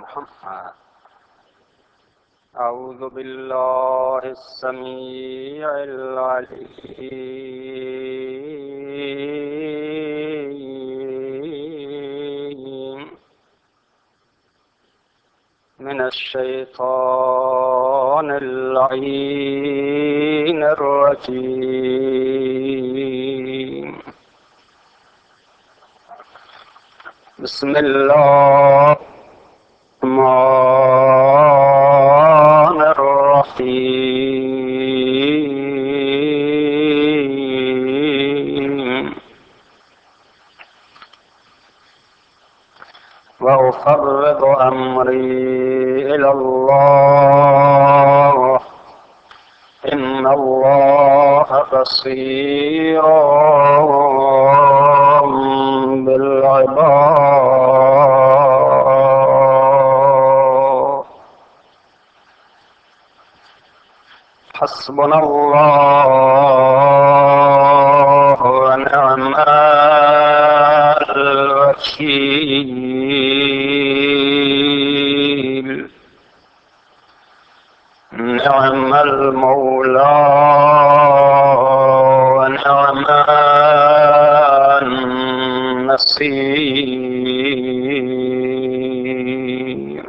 محمد. أعوذ بالله السميع العليم من الشيطان اللعين الرجيم. بسم الله الرحمن الرحيم. وأفرض أمري إلى الله إن الله بصير بالعباد. حسبنا الله ونعم الوكيل. نعم المولى ونعم النصير.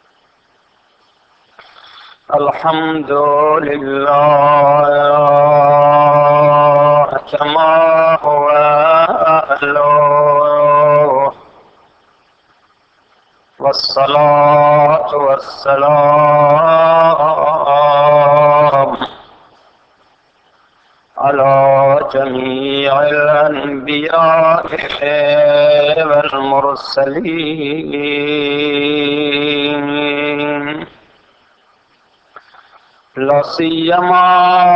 الحمد لله كما هو أهله، والصلاة والسلام على جميع الأنبياء والمرسلين، لا سيما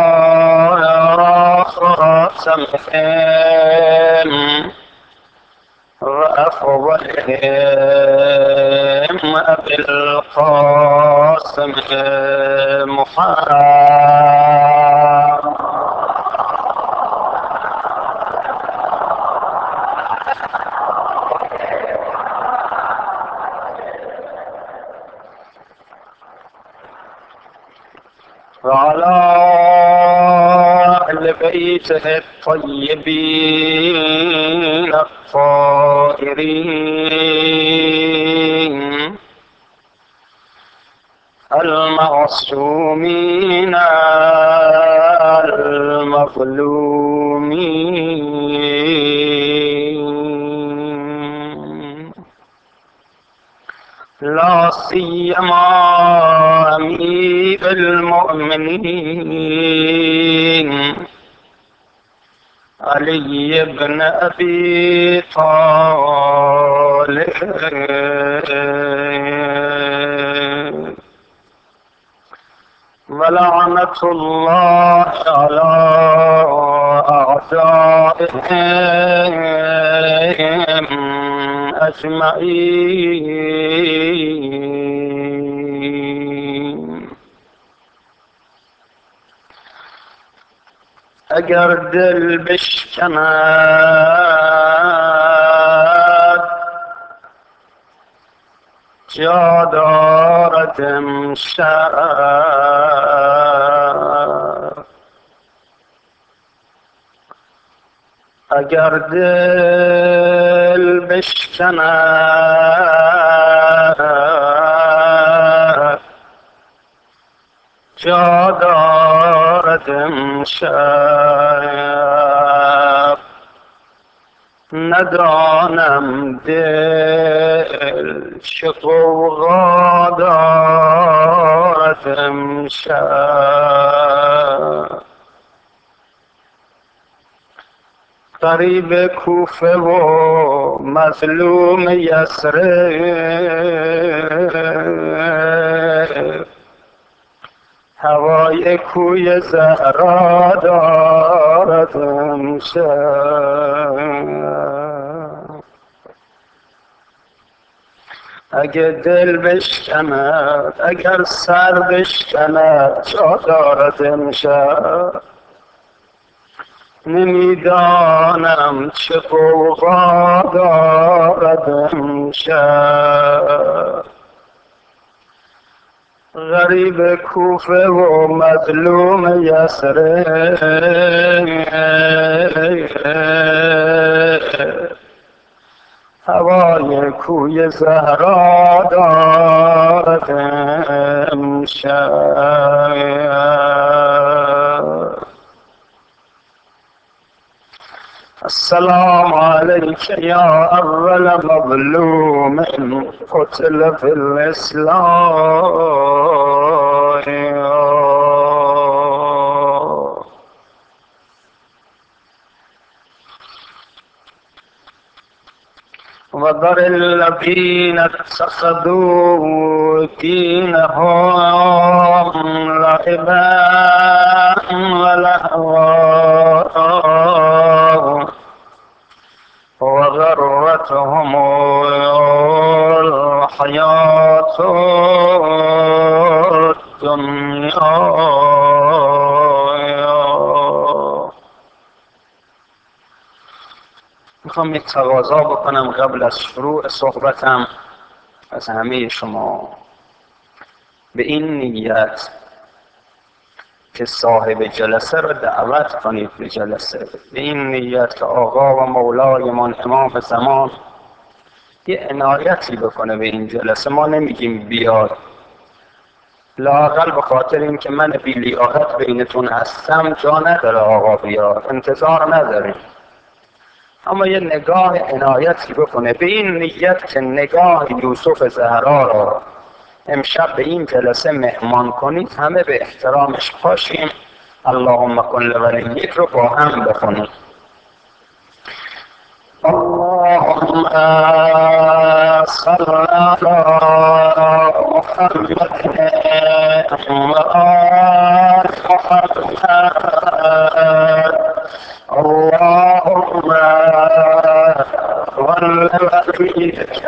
خاتمهم وأفضلهم أبي القاسم محمد وعلى أهل بيته الطيبين الطاهرين المعصومين المظلومين، لا سيما أمير المؤمنين علي بن أبي طالب ولعنة الله على أعدائهم أجمعين. اگر دل بشکند جا دارد امشب، اگر دل بشکند جا دارد امشب. ندانم دل چه غوغا دارد امشب. غریب کوفه و مظلوم یثرب هوای کوی زهرا دارد امشب. اگه دل بشکند اگر سر بشکند جا دارد امشب. نمیدانم چه غوغا دارد امشب. غریب کوفه و مظلوم یسرب، هوای کوی زهرا دارد امشب. السلام عليك يا أول مظلوم قتل في الإسلام. وذر الذين اتخذوا دينهم لعبا ولهوا وغرتهم الحياة الدنيا. میخوام یک تقاضا بکنم قبل از شروع صحبتم از همه شما، به این نیت که صاحب جلسه را دعوت کنید به جلسه، به این نیت که آقا و مولایمان امام زمان یه عنایتی بکنه به این جلسه. ما نمیگیم بیاد، لااقل به خاطر این که من بی لیاقت بینتون هستم جا نداره آقا بیاد، انتظار نداریم، اما یه نگاه عنایتی بکنه به این نیت که نگاه یوسف زهرا را امشب به این جلسه مهمان کنید، همه به احترامش پاشیم. اللهم کن لولیک رو با هم بخونیم. اللهم صل علی محمد و آل محمد. اللهم کن لولیک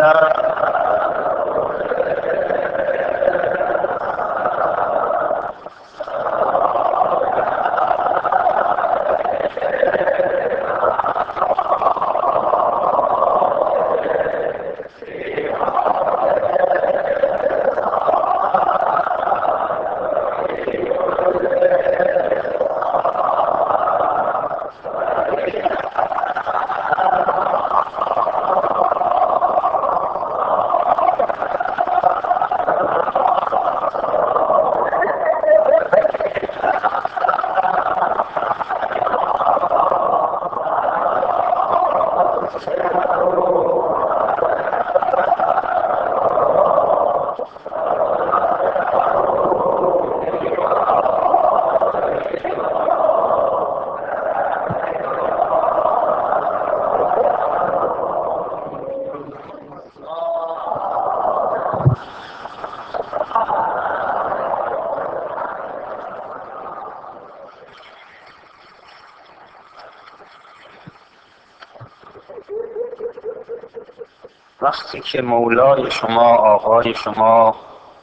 وقتی که مولای شما آقای شما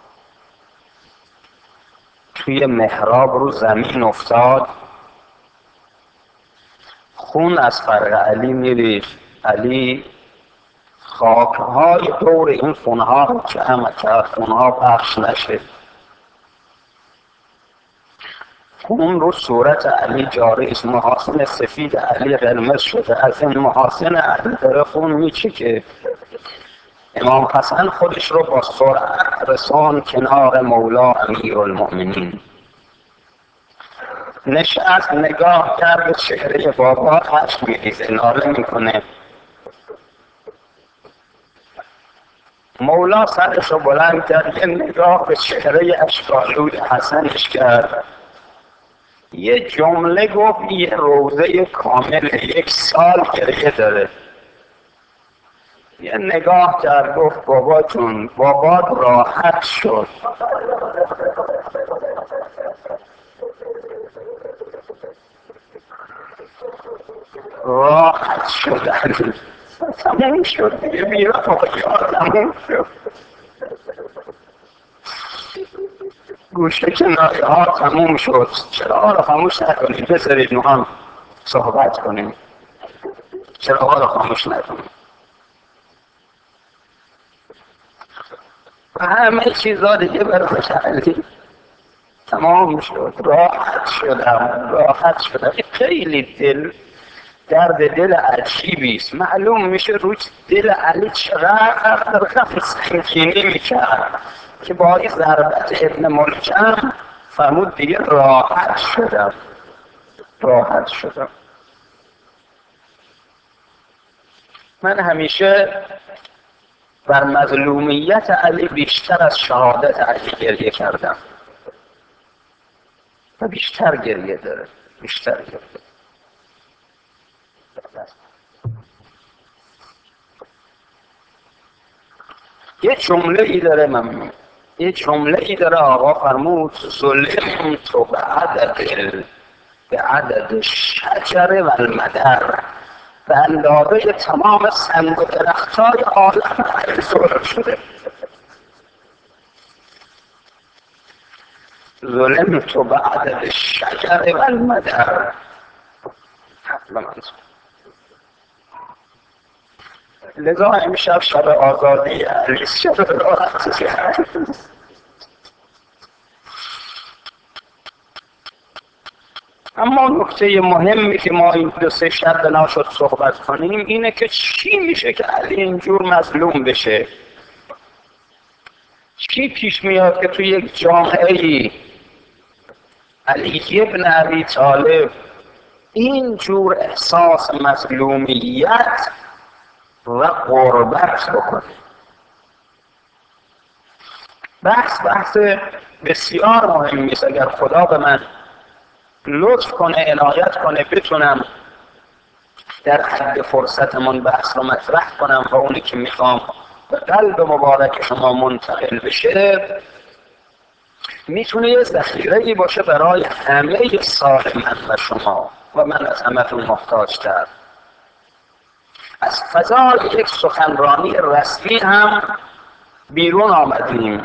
توی محراب رو زمین افتاد، خون از فرق علی میریخت. علی خاکهای دور این خونها رو جمع کرد، خونها پخش نشد. خون رو صورت علی جاری است، محاسن سفید علی قرمز شده، از این محاسن علی داره خون میچکه. امام حسن خودش رو با سرعت رسان کنار مولا امیرالمؤمنین، نشست نگاه کرد به چهره بابا، اشک میریزه، ناله میکنه. مولا سرش رو بلند کرد، یه نگاه به چهره اشک‌آلود حسنش کرد، یه جمله گفت یه روزه کامل 1 سال گریه داره. یه نگاه کرد گفت بابا جون، بابا راحت شد. راحت شدن تموم شد دیگه، بی‌رفاقی‌ها تموم شد، گوشه کنایه ها تموم شد. چراغا رو خاموش نکنید، بذارید ما هم صحبت کنیم. چراغا رو خاموش نکنید. و همه چیزا دیگه برای علی تمام شد. راحت شدم. خیلی درد دل عجیبی است. معلوم میشه روی دل علی چقدر سنگینی میکرد که با این ضربت ابن ملجم فرمود دیگه راحت شدم. من همیشه بر مظلومیت علی بیشتر از شهادت علی گریه کردم و بیشتر گریه داره. یه جمله ای داره آقا فرمود ظلم تو به عدد شجر و المدر، به اندازه تمام سنگ و درختای عالم ظلم شده. ظلم تو به عدد شجر و المدر. لذا امشب شب آزادی علی، شب راحتی. اما نکته مهمی که ما این 2-3 شب بنا شد صحبت کنیم اینه که چی میشه که علی اینجور مظلوم بشه؟ چی پیش میاد که توی یک جامعه‌ای علی ابن ابی طالب اینجور احساس مظلومیت و غربت بکنه؟ بحث بسیار مهمی است. اگر خدا به من لطف کنه، عنایت کنه، بتونم در حد فرصتمون بحث رو مطرح کنم و اونی که میخوام به قلب مبارک شما منتقل بشه، میتونه یه ذخیره‌ای باشه برای همه سال من و شما و من از همتون محتاج‌تر. از فضای یک سخنرانی رسمی هم بیرون آمدیم.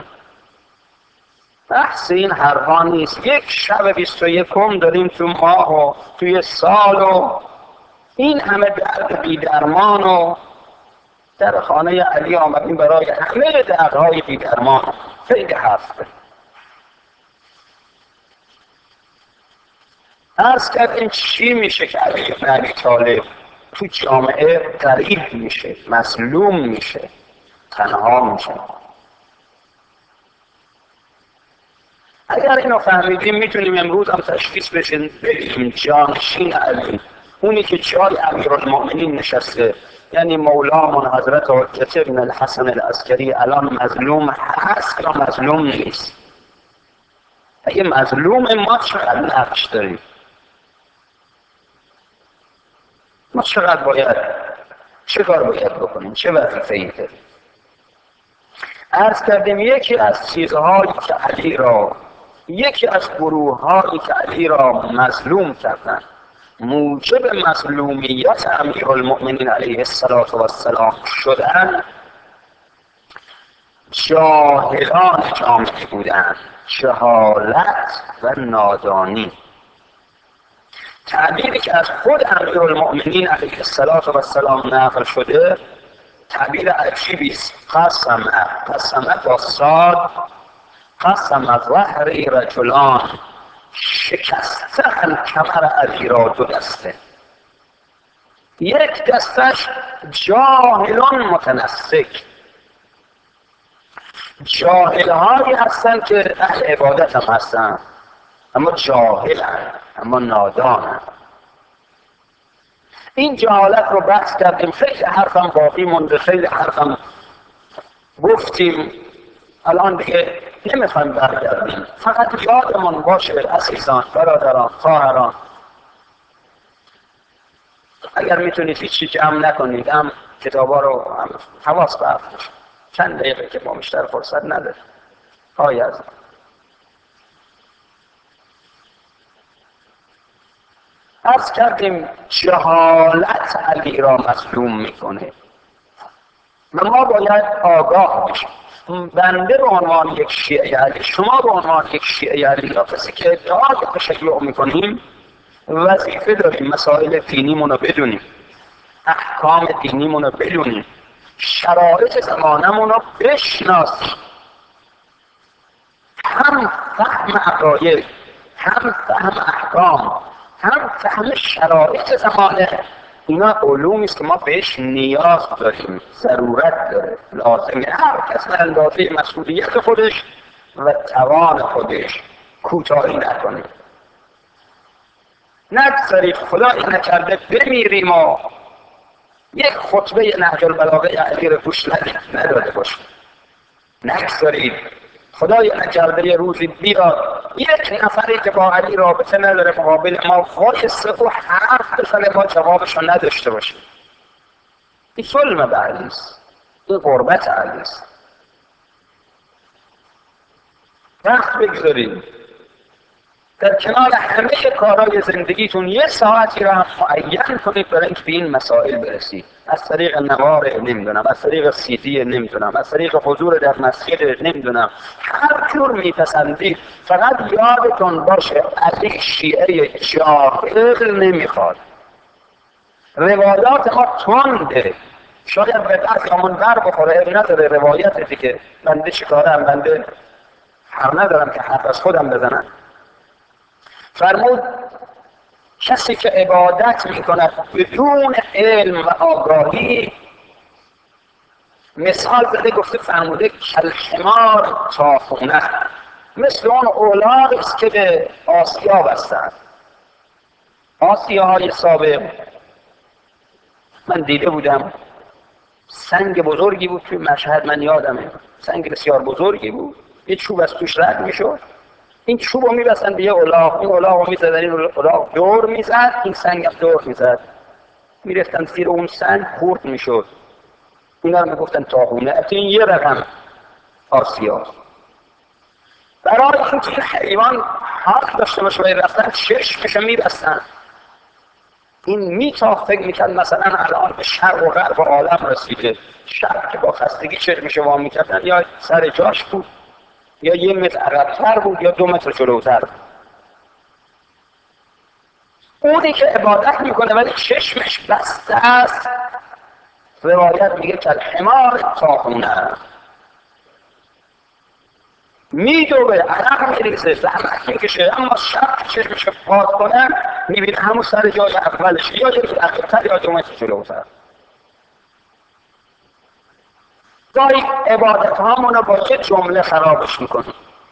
بحث این حرفا نیست. یک شب 21 داریم تو ماه و توی سال و این همه درد بی‌درمان و در خانه علی آمدیم برای همه دردهای بی‌درمان. خیلی حرف داریم. عرض کردیم چی میشه که علی بن ابی طالب تو جامعه غریب میشه، مظلوم میشه، تنها میشه. اگر اینو فهمیدیم میتونیم امروز هم تشخیص بدیم جانشین علی، اونی که جای امیرالمؤمنین نشسته، یعنی مولامون حضرت حجت بن الحسن العسکری، الان مظلوم هست یا مظلوم نیست؟ اگه مظلوم، ما چقدر نقش داریم؟ ما چه کار باید بکنیم؟ چه وظیفه‌ای داریم؟ عرض کردیم یکی از چیزهایی که علی را، یکی از گروه‌هایی که علی را مظلوم کردن، موجب مظلومیت امیرالمؤمنین علیه السلام شدن، جاهلان جامعه بودند. جهالت و نادانی. تعبیری که از خود امیرالمؤمنین علیه السلام نقل شده تعبیر عجیبی است. قسم با صاد، قسم ظهری رجلان، شکستن کمر علی را 2 دسته. یک دستش جاهلان متنسک، جاهلهایی هستن که اهل عبادت هم هستن اما جاهلن، اما نادانن. این جهالت رو بحث کردیم. خیلی حرفم باقی مونده، خیلی حرفم گفتیم. الان دیگه نمیخوایم برگردیم. فقط یادمون باشه عزیزان، برادران، خواهران، اگر میتونید هیچی جمع نکنید، هم کتابا رو هم حواس برفت. چند دقیقه که ما بیشتر فرصت نداره. از عرض کردیم جهالت علی را مظلوم میکنه و ما باید آگاه باشیم. بنده به عنوان یک شیعه علی، شما به عنوان یک شیعه علی، یا کسی که ادعای تشیع میکنیم، وظیفه داریم مسائل دینیمون رو بدونیم، احکام دینیمون رو بدونیم، شرایط زمانمون رو بشناسیم. فهم عقاید، هم فهم احکام، هم فهم شرایط زمانه، اینا علومی است که ما بهش نیاز داریم، ضرورت داره، لازمه هر کس به اندازه مسئولیت خودش و توان خودش کوتاهی نکنه. نگذارید خدای نکرده بمیریم و یک خطبه نهج البلاغه علی رو گوش نداده باشیم. نگذارید خدای نکرده یه روزی بیاد یک نفری که با علی رابطه نداره مقابل ما وایسه و حرف بزنه ما جوابشو نداشته باشیم. این ظلم به علی است، این غربت علی است. وقت بگذارید در کنار همه کارهای زندگیتون یه ساعتی را هم معین کنید برای اینکه به این مسائل برسید. از طریق نوار نمیدونم، از طریق سیدی نمیدونم، از طریق حضور در مسجد نمیدونم، هر جور میپسندید. فقط یادتون باشه علی شیعه جاهل نمیخواد. روایات ما تنده، شاید به دستمون بر بخوره، نداره روایت دیگه. بنده چیکارم؟ بنده حق ندارم که حرف از خودم بزنم. فرمود کسی که عبادت میکند بدون علم و آگاهی، مثال زده گفته فرموده کالحمار طاحونه، مثل اون اولاغی است که به آسیا بستند. آسیاهای سابق من دیده بودم، سنگ بزرگی بود توی مشهد، من یادمه سنگ بسیار بزرگی بود، یه چوب از توش رد میشد، این چوب رو میبستن به یه الاغ، این الاغ رو میزدن، این الاغ دور میزد، این سنگ هم دور میزد، میرفتن زیر اون سنگ خورد میشد. اینا رو میگفتن طاحونه. این یه رقم آسیا. برای اینکه این حیوان حق داشته باشه باید رفتن چشمش میبستن. این میتاخت، فکر میکرد مثلا الان به شرق و غرب عالم رسیده. شب که با خستگی چشمش وام میکردن یا سر جاش بود یا 1 متر عقب‌تر بود یا 2 متر جلوتر. اونی که عبادت میکنه ولی چشمش بسته است، روایت میگه کالحمار طاحونه، میدوه، عرق میریزه، زحمت میکشه، اما شب چشمش باز کنه میبینه همون سر جای اولش، یا یک عقب‌تر یا 2 متر جلوتر. گاهی عبادت هامونو با یه جمله خرابش میکنه.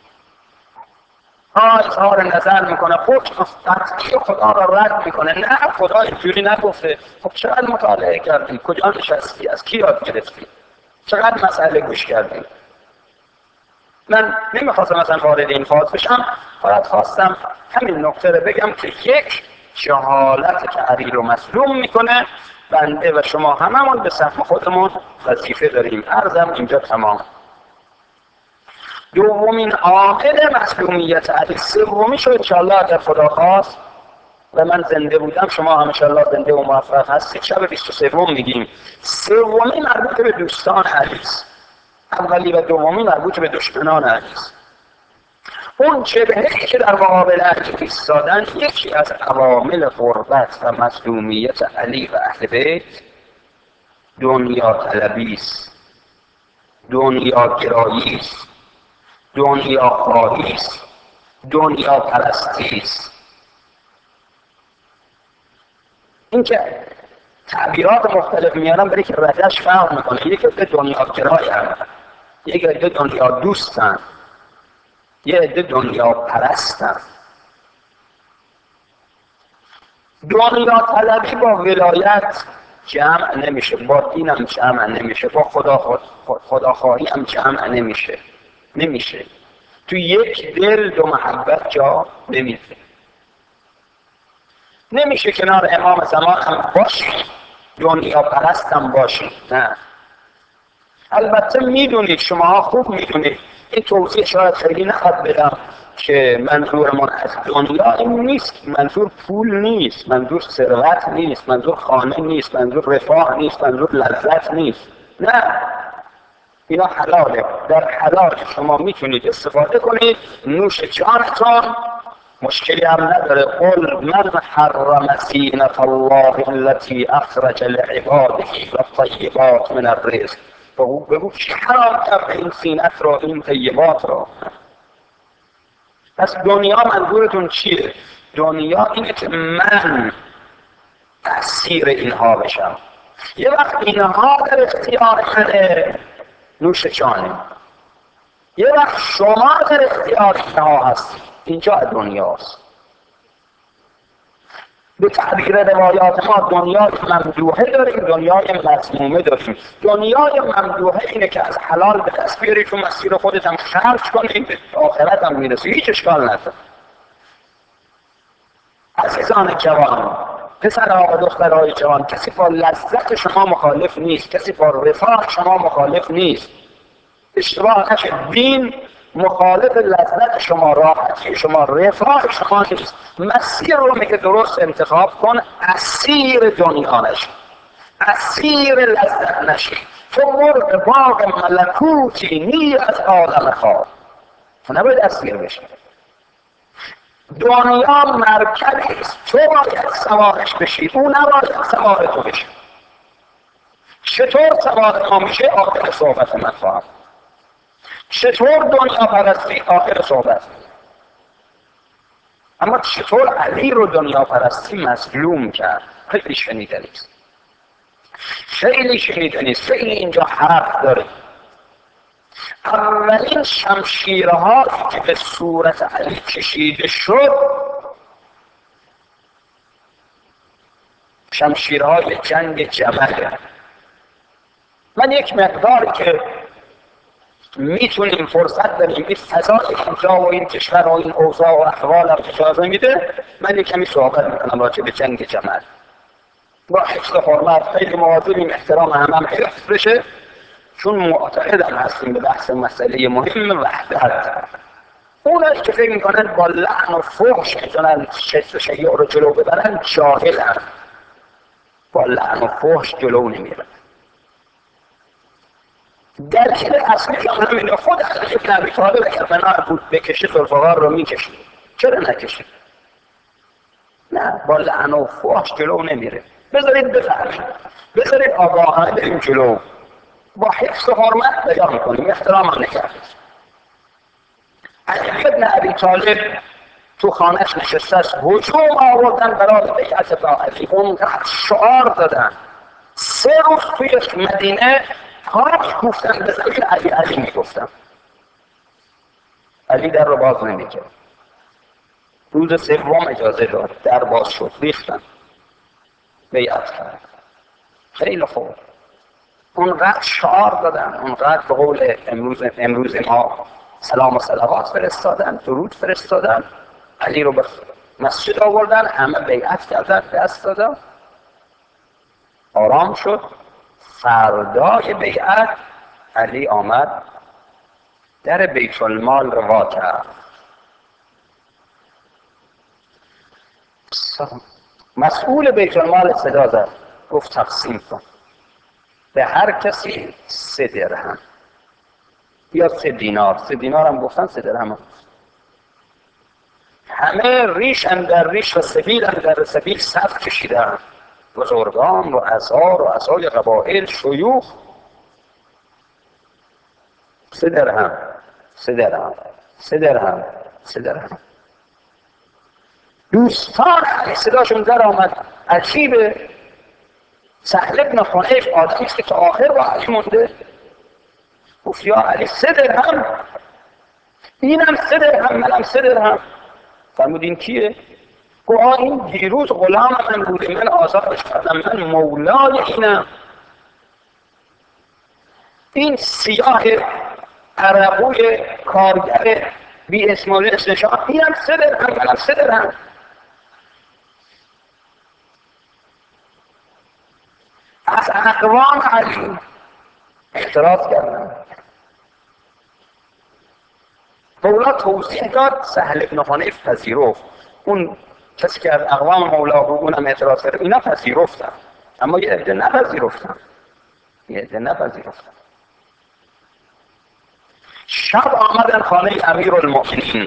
اظهار نظر میکنه، حکم قطعی خدا را رد میکنه. نه، خدا اینجوری نگفته. خب چقدر مطالعه کردی؟ کجا نشستی؟ از کی یاد گرفتی؟ چقدر مسئله گوش کردی؟ من نمیخواستم مثلا وارد این فاز بشم، فقط خواستم همین نکته رو بگم که یک جهالت که علی رو مظلوم میکنه، بنده و شما هممون به سهم خودمون وظیفه داریم. عرضم اینجا تمام. دومین عامل مظلومیت علی، سومی شو انشاءالله اگر خدا خواست و من زنده بودم، شما هم انشاءالله زنده و موفق هستید، شب 23 میگیم. سومی مربوط به دوستان علی است، اولی و دومی مربوط به دشمنان علی است. اون جبهه‌ای که در مقابل علی ایستادن یکی از عوامل غربت و مظلومیت علی و اهل بیت دنیا طلبی است، دنیا گرایی است، دنیا خواهی است، دنیا پرستی است. این که تعبیرات مختلف میارم برای که ردش فرق میکنه. یکی عده دنیا گرای هم، یک عده دنیا دوستن، یه عده دنیا پرستن. دنیا طلبی با ولایت جمع نمیشه، با دین هم جمع نمیشه، با خداخواهی هم جمع نمیشه. تو یک دل دو محبت جا نمیشه کنار امام زمان هم باشی، دنیا پرست هم باشی. نه، البته میدونید، شما خوب میدونید، این توضیح شاید خیلی نخواد بدم که منظورمون از دنیا این نیست، منظور پول نیست، منظور ثروت نیست، منظور خانه نیست، منظور رفاه نیست، منظور لذت نیست. نه، اینا حلاله. در حلال شما میتونید استفاده کنید، نوش جانتون، مشکلی هم نداره. قل من حرم زینة الله التي اخرج لعباده والطیبات من الرزق. بگو چی حرام کرده این زینت رو، این طیبات رو؟ پس دنیا منظورتون چیه؟ دنیا اینه که من اسیر اینها بشم. یه وقت اینها در اختیار منه، نوش جانه. یه وقت شما در اختیار اینها هست، اینجا دنیاست. به تعبیر روایات ما دنیای ممدوحه داریم، دنیای مذمومه داریم. دنیای ممدوحه اینه که از حلال به دست بیاری، تو مسیر خودت هم خرج کنی، به آخرت هم میرسی، هیچ اشکال نداره. عزیزان جوان، پسرها و دخترهای جوان، کسی با لذت شما مخالف نیست، کسی با رفاه شما مخالف نیست. اشتباه نشه، دین مخالف لذت شما، راحتی شما، رفاه شما نیست. مسیر رو میگه درست انتخاب کن، اسیر دنیا نشی، اسیر لذت نشی. تو مرغ باغ ملکوتی نی از آدم خواه، تو نباید اسیر بشی. دنیا مرکبی است، تو باید سوارش بشی، او نباید سوار تو بشی. چطور سوار ما میشه؟ آخر صحبت من خواهم. چطور دنیا پرستی؟ آخر صحبت. اما چطور علی رو دنیا پرستی مظلوم کرد؟ خیلی شنیده نیست، خیلی شنیده نیست، خیلی اینجا حرف داره. اولین شمشیرها که به صورت علی کشیده شد شمشیرهای جنگ جمل. من یک مقداری که میتونیم فرصت داریم این فضای اینجا و این کشور و این اوضاع و احوال هم اجازه میده، من یک کمی صحبت میکنم راجع به جنگ جمل. با حفظ حرمت خیلی مواظبیم احترام هم حفظ بشه، چون معتقدم هستیم به بحث مسئله مهم وحدت. اونایی که فکر میکنن با لعن و فحش میتونن شست و شیع رو جلو ببرن جاهلن، با لعن و فحش جلو نمیرن. دلیل اصلی هم همینه، خود علی بن ابی طالب اگر بنا بود بکشه ذوالفقار رو میکشید، چرا نکشید؟ نه، با لعن و فحش جلو نمیره. بذارید بفهمید، بذارید آگاهانه بریم جلو، با حفظ حرمت بیان کنیم، احترام هم نکردیم. علی بن ابی طالب تو خانه‌اش نشسته است، هجوم آوردن برای بیعت با علی، اونقدر شعار دادن، 3 روز توی مدینه پاک گفتن به زمین علی علی میگفتن. علی در رو باز نمیکرد. روز 3 اجازه داد، در باز شد، ریختن، بیعت کرد. خیلی خوب، اونقدر شعار دادن، اونقدر به قول امروز ما سلام و صلوات فرستادن، درود فرستادن، علی رو به مسجد آوردن، همه بیعت کردن، دست دادن، آرام شد. فردای بیعت علی آمد در بیت المال رو وا کرد. مسئول بیت المال صدا زد، گفت تقسیم کن به هر کسی 3 درهم یا 3 دینار. 3 دینار هم گفتن، 3 درهم هم. همه ریش اندر ریش و سبیل اندر سبیل صف کشیدن، بزرگان و احزار و اعضای قبایل، شیوخ. 3 درهم، 3 درهم، 3 درهم، 3 درهم. دوستان علی صداشون در آمد، عجیبه، سهل بن حنیف آدمی است که تا آخر با علی مونده. گفت یا علی 3 درهم، اینم 3 درهم، منم 3 درهم. فرمودین کیه؟ گفت این دیروز غلام من بوده، من آزادش کردم، من مولای اینم. این سیاه عربوی کارگر بی اسم و نشان، اینم 3 درهم، منم 3 درهم. از اقوام علی اعتراض کردن. مولا توضیح داد، سهل بن حنیف پذیرفت. اون کسی که از اقوام مولا بود اونم اعتراض کرد، اینا پذیرفتن، اما یه عده نپذیرفتن. شب آمدن خانه امیرالمؤمنین.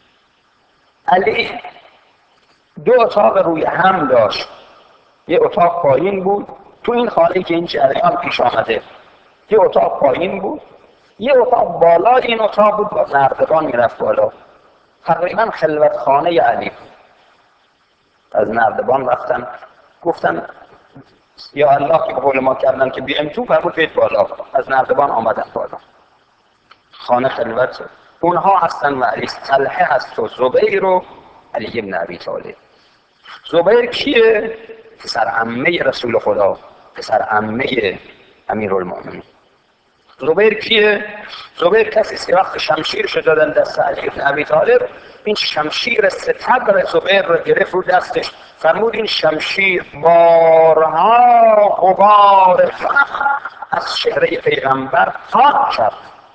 علی 2 اتاق روی هم داشت، یه اتاق پایین بود، تو این خانه که این جریان پیش آمده یه اتاق پایین بود، یه اتاق بالا، این اتاق بود با نردبان میرفت بالا. تقریبا خلوت خانه علی. از نردبان رفتن گفتن یا الله که به قول ما کردن که بیایم تو، فرمود بیاید بالا. از نردبان آمدن بالا، خانه خلوت. اونها هستن و علی، طلحه هست و زبیر و علی ابن ابی طالب. زبیر کیه؟ پسر عمه رسول خدا، پسر عمه امیرالمومنین. زبیر کیه؟ زبیر کسی است که وقت شمشیرش دادن دست علی ابن ابی طالب، این شمشیر ستبر زبیر رو گرفت رو دستش، فرمود این شمشیر بارها غبار فخر از چهره پیغمبر پاک کرد.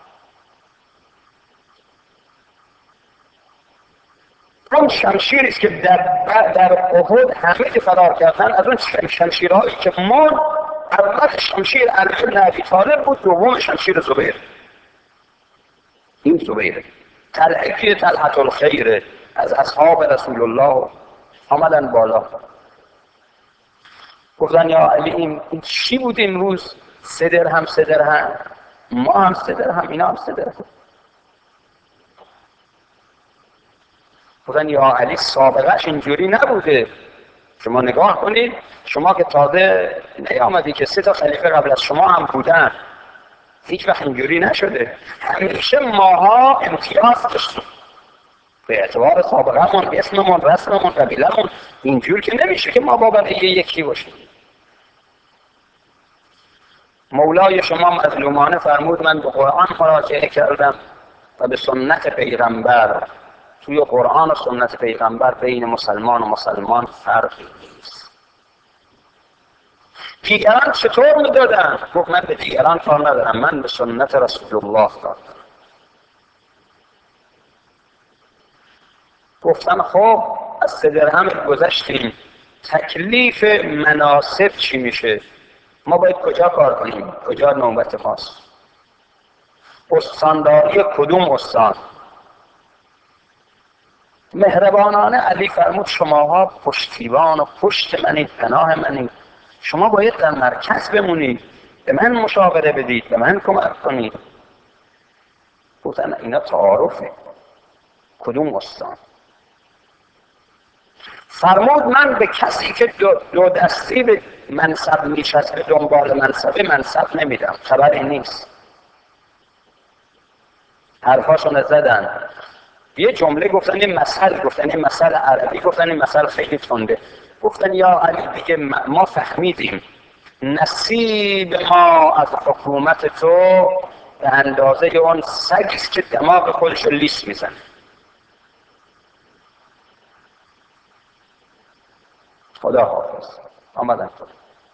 اون شمشیری است که در احد همه که فرار کردن، از اون شمشیرهایی که من اول شمشیر علی بن ابی طالب بود، دوم شمشیر زبیر. این زبیره. طلحه که طلحة الخیره، از اصحاب رسول الله. آمدن بالا گفتن یا علی این چی بود امروز؟ 3 درهم 3 درهم، ما هم 3 درهم، اینا هم 3 درهم. گفتن یا علی سابقش اینجوری نبوده، شما نگاه کنید، شما که تازه نیامدی که 3 تا خلیفه قبل از شما هم بودن، هیچ وقت اینجوری نشده. همیشه ماها امتیاز داشتیم به اعتبار سابقه‌مون، اسممون، رسممون، قبیله‌مون. اینجور که نمیشه که ما با بقیه یکی باشیم. مولای شما مظلومانه فرمود من به قرآن مراجعه کردم و به سنت پیغمبر. توی قرآن و سنت پیغمبر بین مسلمان و مسلمان فرقی نیست. دیگران چطور میدادن؟ گفت من به دیگران کار ندارم، من به سنت رسول الله کار دارم. گفتن خب از 3 درهم گذشتیم، تکلیف مناسب چی میشه؟ ما باید کجا کار کنیم؟ کجا نوبت ماست؟ استانداری کدوم استان؟ مهربانانه علی فرمود شماها پشتیبان و پشت منید، پناه منید، شما باید در مرکز بمونید، به من مشاوره بدید، به من کمک کنید. گفتن اینا تعارفه. کدوم استان؟ فرمود من به کسی که دو دستی به منصب میچسبه دنبال منصب نمیدم، خبری نیست. حرفاشون زدن، یه جمله گفتن، این مثل عربی گفتن، این مثل خیلی تنده. گفتن یا علی دیگه ما فهمیدیم نصیب ما از حکومت تو به اندازه اون سگیست که دماغ خودش رو لیس میزنه. خدا حافظ. آمدن تو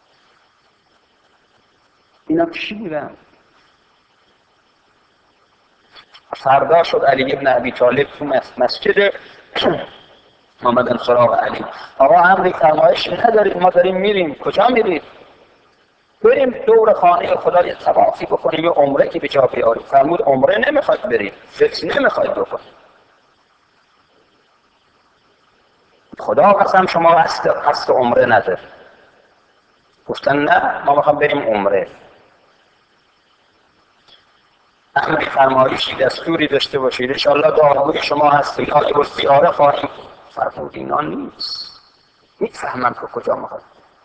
اینا چی بودن؟ فردا شد علی ابن ابی طالب تو مسجد آمدن سراغ علی. آقا امری فرمایش ندارید، ما داریم میریم. کجا میرید؟ بریم دور خانه خدا یه طوافی بکنیم، یه عمره که به جا بیاریم. فرمود عمره نمیخواید برید، فکر نمیخواید بکنید. خدا قسم شما قصد عمره نداره. گفتن نه ما میخوام بریم عمره. امری فرمایشی دستوری داشته باشید، انشاءالله دعاگوی شما هستید، آقای زیاره خواهیم. فرمود اینا نیست، میفهمم که کجا میخواد.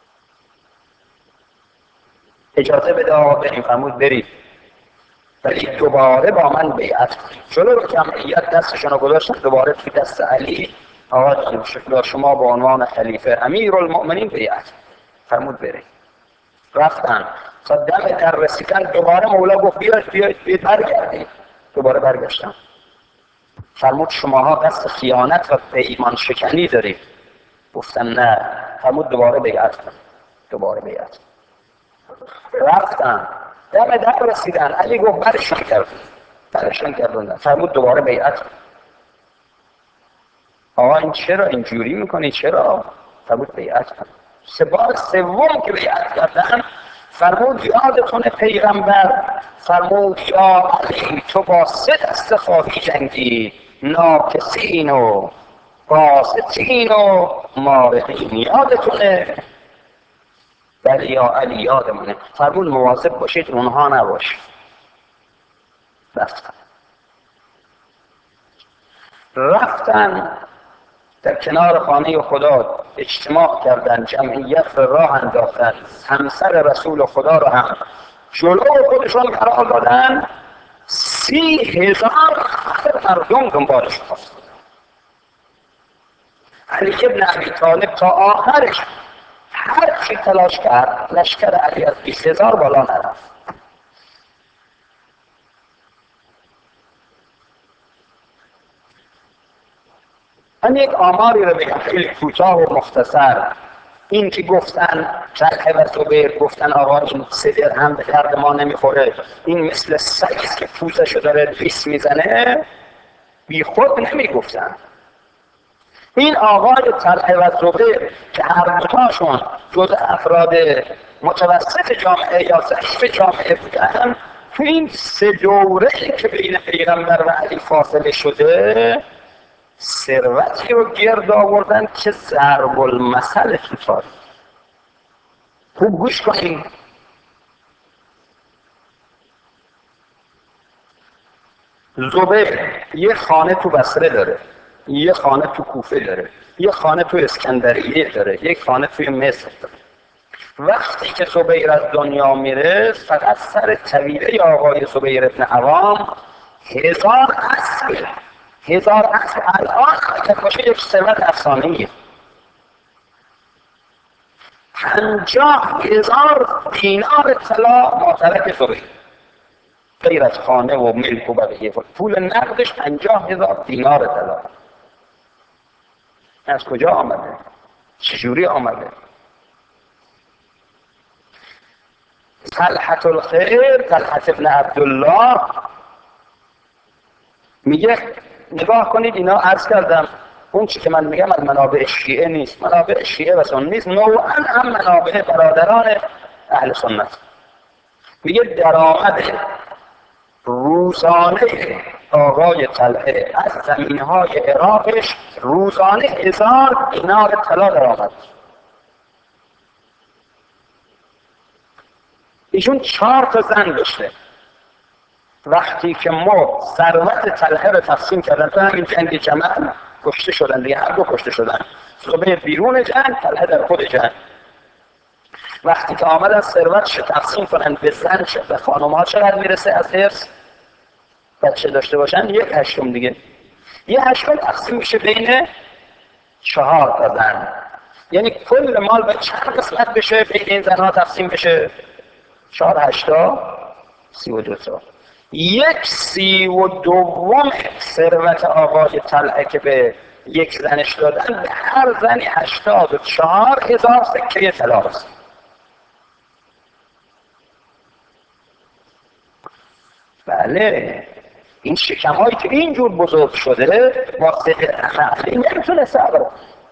اجازه بده آقا بریم. فرمود برید، ولی دوباره با من بیعت کنید. جلو رو جمعیت دستشون رو گذاشتن دوباره توی دست علی. آقا شما به عنوان خلیفه امیرالمومنین بیعت. فرمود برید. رفتن تا دم در رسیدن دوباره مولا گفت بیاید برگردید. دوباره برگشتن. فرمود شماها قصد خیانت و پیمان شکنی دارید. گفتن نه. فرمود دوباره بیعت کن. دوباره بیعت. رفتن دم در رسیدن. علی گفت برشون کردن. فرمود دوباره بیعت کن. آقا این چرا اینجوری میکنی؟ چرا؟ فرمود بیعت کن. 3 بار سوم که بیعت کردن فرمود یادتونه پیغمبر فرمود یا علی تو با 3 دسته خواهی جنگی، ناکسین و باسطین و مارقین. یادتونه؟ بله یا علی یادمونه. فرمود مواظب باشید اونها نباشید. رفتن. رفتن در کنار خانه خدا اجتماع کردن، جمعیت را راه انداختن، همسر رسول خدا رو هم جلو خودشون قرار دادن. 30,000 مردم دنبالش خواست. علی ابن ابی طالب تا آخرش هر چی تلاش کرد لشکر علی از 20,000 بالا نرفت. من یک آماری رو بگم خیلی کوتاه و مختصر. این که گفتن طلحه و زبیر گفتن آقا این 3 درهم به درد ما نمیخوره، این مثل سگی که پوزشو داره بیس میزنه، بی خود نمیگفتن. این آقای طلحه و زبیر که هر دوتاشون جز افراد متوسط جامعه یا ضعیف جامعه بودن، تو این 3 دوره که بین پیغمبر و علی فاصله شده ثروتی رو گرد آوردن که ضرب المثل تو تاریخ. خوب گوش کنیم. زبیر یه خانه تو بصره داره، یه خانه تو کوفه داره، یه خانه تو اسکندریه داره، یک خانه توی مصر داره. وقتی که زبیر از دنیا میره فقط سر طویله آقای زبیر ابن عوام 1000 اسب، 1000 اسب الان که باشه یک ثروت افسانه‌ایه. 50,000 دینار طلا ماترک زبیر، غیر از خانه و ملک و بقیه. پول نقدش 50,000 دینار طلا. از کجا آمده؟ چجوری آمده؟ طلحة الخیر، طلحة ابن عبدالله میگه نگاه کنید اینا، عرض کردم اون چی که من میگم از منابع شیعه نیست، منابع شیعه و سنی نیست، نوعا هم منابع برادران اهل سنت. میگه درآمد روزانه آقای طلحه از زمینهای عراقش روزانه 1000 دینار طلا درآمد. ایشون 4 تا زن داشته. وقتی که ما ثروت طلحه رو تقسیم کردن تو همین جنگ جمل کشته شدن دیگه، هر دو کشته شدن، زبیر بیرون جنگ، طلحه در خود جنگ. وقتی که آمدن ثروتش رو تقسیم کنن به زن به خانم‌ها چقدر میرسه از حرص بچه داشته باشن؟ 1/8 دیگه. 1/8 تقسیم میشه بین 4 تا زن. یعنی کل مال به چند قسمت بشه بین این زنها تقسیم بشه؟ 4/8 32 تا. 1/32 ثروت آقای طلحه که به یک زنش دادن به هر زنی 84,000 سکه طلا است. بله، این شکم‌هایی که اینجور بزرگ شده واسطه عقلی نمیتونه صبر.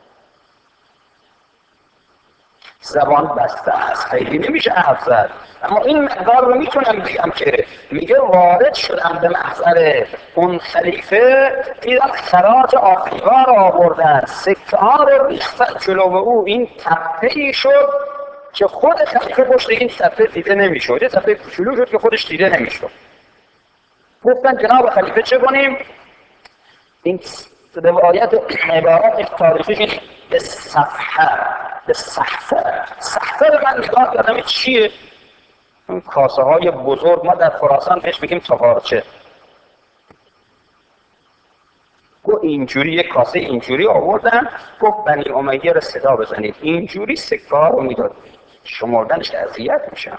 زبان بسته است، خیلی نمیشه حرف زد، اما این مقدار رو میتونم بگم که میگه وارد شدم به محضر اون خلیفه، دیدم خراج آفریقا رو آوردن، سکه ها رو ریختن جلو او. این تپه‌ای شد که خود خلیفه پشت این تپه دیده نمیشد، یه تپه کوچولو شد که خودش دیده نمیشد. گفتن جناب خلیفه چه کنیم؟ این روایت عبارت تاریخی به صحفه رو من نگاه کردم چیه؟ این کاسه های بزرگ، ما در خراسان بهش بگیم تاقارچه. گفت اینجوری یک کاسه اینجوری آوردن، گفت بنی امیه رو صدا بزنید، اینجوری سکه ها رو میداد، شمردنش اذیت میشن.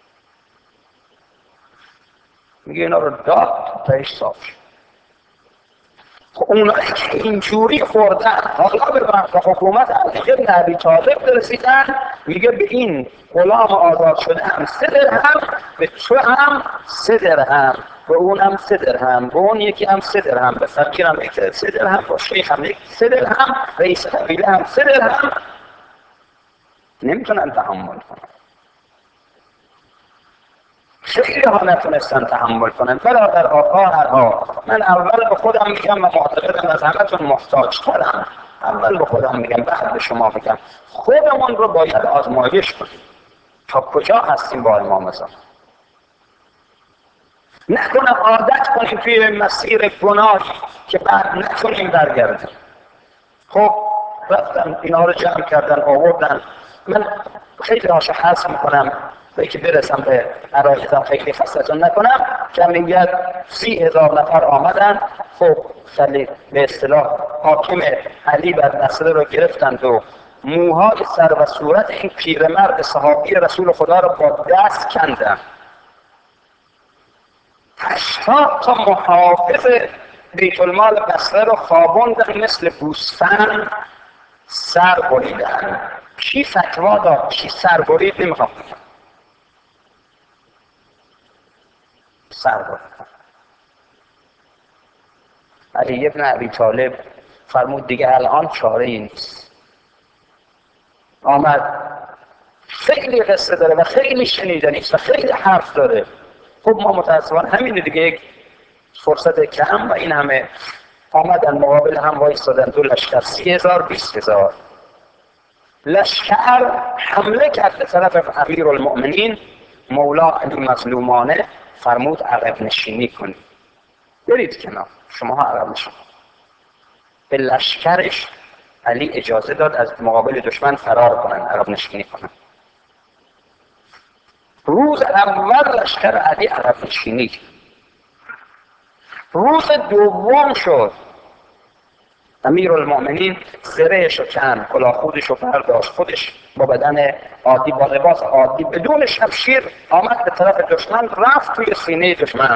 میگه اینا رو داد تایش صاف شد. اونایی که اینجوری خوردن حالا به حکومت علی ابن ابی طالب رسیدن، میگه به این غلام آزاد شده هم 3 درهم، به تو هم 3 درهم، به اون هم 3 درهم، به اون یکی هم 3 درهم، به فقیر هم 3 درهم، به شیخ هم 3 درهم، رئیس قبیله هم 3 درهم. نمیتونن تحمل کنن. خیلی ها نتونستن تحمل کنن. برادر خواهرها، من اول به خودم میگم و معتقدم از همتون محتاج ترم، اول به خودم میگم بعد به شما میگم خودمون رو باید آزمایش کنیم تا کجا هستیم با امام زمان. نکنه عادت کنیم توی مسیر گناه که بعد نتونیم برگردیم. خب رفتن اینا رو جمع کردن آوردن. من خیلی هاشو حذف میکنم به که برسم به عرایزم، خیلی خستتون نکنم. جمعیت 30,000 نفر آمدن. خب خیلی به اصطلاح حاکم علی بر مسئله رو گرفتند و موهای سر و صورت این پیرمرد صحابی رسول خدا رو با دست کندن. 80 تا محافظ بیت المال بصره رو خوابوندن مثل گوسفند سر بریدن. کی فتوا داد؟ کی سر برید؟ نمیخوام سر برید. علی ابن ابی طالب فرمود دیگه الان چاره ای نیست. آمد، خیلی قصه داره و خیلی شنیدنیست و خیلی حرف داره. خب ما متاسفانه همین دیگه یک فرصت کم و این همه آمدن مقابل هم وایستادن. دو لشکر 30,000 20,000 لشکر حمله کرد به طرف امیرالمؤمنین. مولا علی مظلومانه فرمود عقب نشینی کنید، برید کنار، شماها عقب نشینید. به لشکرش علی اجازه داد از مقابل دشمن فرار کنن، عقب نشینی کنن. روز اول لشکر علی عقب نشینی، روز دوم شد امیرالمؤمنین زرهش رو کند، کلاه خودش رو برداشت، خودش با بدن عادی، با لباس عادی، بدون شمشیر آمد به طرف دشمن، رفت توی سینه دشمن.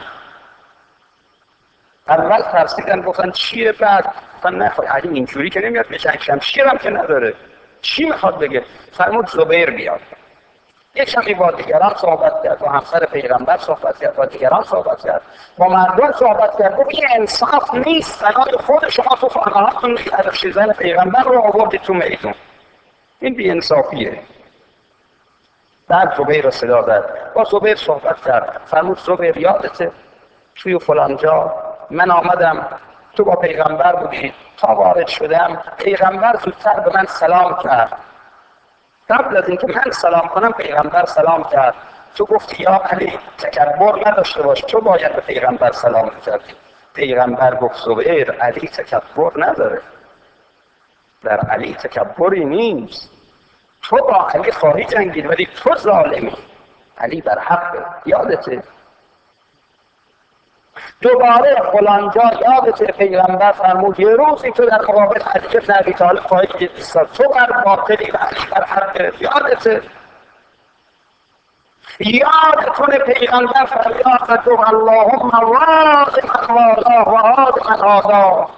اول ترسیدن، گفتن چیه؟ بعد گفتن نه علی اینجوری که نمیاد به جنگ، شمشیرم که نداره، چی میخواد بگه؟ فرمود زبیر بیاد. یک کمی با دیگران صحبت کرد، با همسر پیغمبر صحبت کرد، با دیگران صحبت کرد، با مردم صحبت کرد. گفت این انصاف نیست، بنای خود شما تو خانه‌هاتون زن پیغمبر رو آوردید تو میدون، این بی انصافیه. بعد زبیر رو صدا زد، با زبیر صحبت کرد. فرمود زبیر یادته توی فلان جا من آمدم، تو با پیغمبر بودی، تا وارد شدم پیغمبر زودتر به من سلام کرد. قبل از اینکه من سلام کنم پیغمبر سلام کرد. تو گفتی یا علی تکبر نداشته باش، تو باید به پیغمبر سلام کردی. پیغمبر گفت زبیر علی تکبر نداره، در علی تکبری نیست. تو با علی خواهی جنگید ولی تو ظالمی، علی بر حق. یادته دوباره فلانجا یادته پیغمبر فرمود یه روزی تو در مقابل علی بن ابی طالب خواهی ایستاد، تو بر باطلی و علی بر حق. یادته؟ یادتونه پیغمبر فریاد زد اللهم واز من والاه و عاد من عاداه.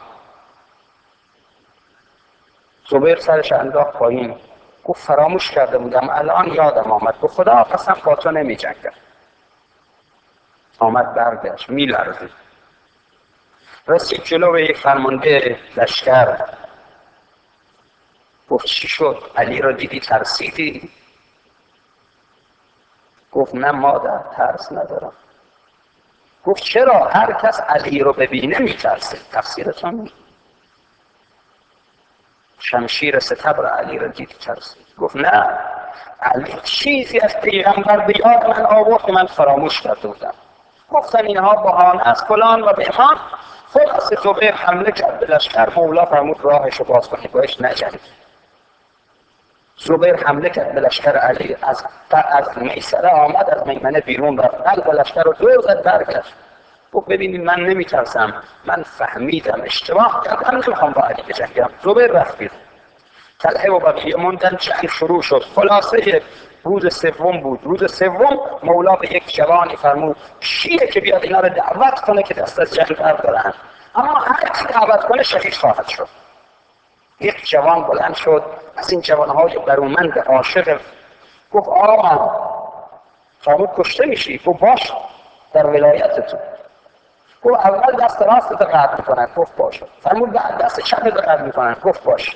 زبیر سرش انداخت پایین، گفت فراموش کرده بودم، الان یادم آمد. گفت خدا قسم با تو نمی جنگم. آمد برگشت میلرزید، رسید جلو به یک فرمانده لشکر. گفت چی شد؟ علی رو دیدی ترسیدی؟ گفت نه مادر، ترس ندارم. گفت چرا؟ هر کس علی رو ببینه میترسه، تفسیرتون نیست. شمشیر ستبر علی رو دید ترسید. گفت نه، علی چیزی از پیغمبر به یاد من آورد که من فراموش کرده بودم. گفتن اینها بهانه است فلان و بهمان. خلاصه زبیر حمله کرد به لشکر. مولا فرمود راهش رو باز کنید، باش نجنگید. زبیر حمله کرد به لشکر علی، از میسره آمد، از میمنه بیرون رفت، قلب لشکر رو دور زد، برگشت. گفت ببینید من نمیترسم، من فهمیدم اشتباه کردم، نمیخوام با علی بجنگم. زبیر رفت بیرون. طلحه و بقیه موندن، جنگ شروع شد. خلاصه روز سوم بود. روز سوم مولا به یک جوانی فرمود کیه که بیاد اینا رو دعوت کنه که دست از جنگ بردارن، اما هر کی دعوت کنه شهید خواهد شد. یک جوان بلند شد، از این جوانهای برومند عاشق، گفت آقا فرمود کشته میشی؟ گفت باش، در ولایتتون. گفت اول دست راست رو قطع میکنن. گفت باشه. فرمود بعد دست چپ رو قطع میکنن. گفت باشه.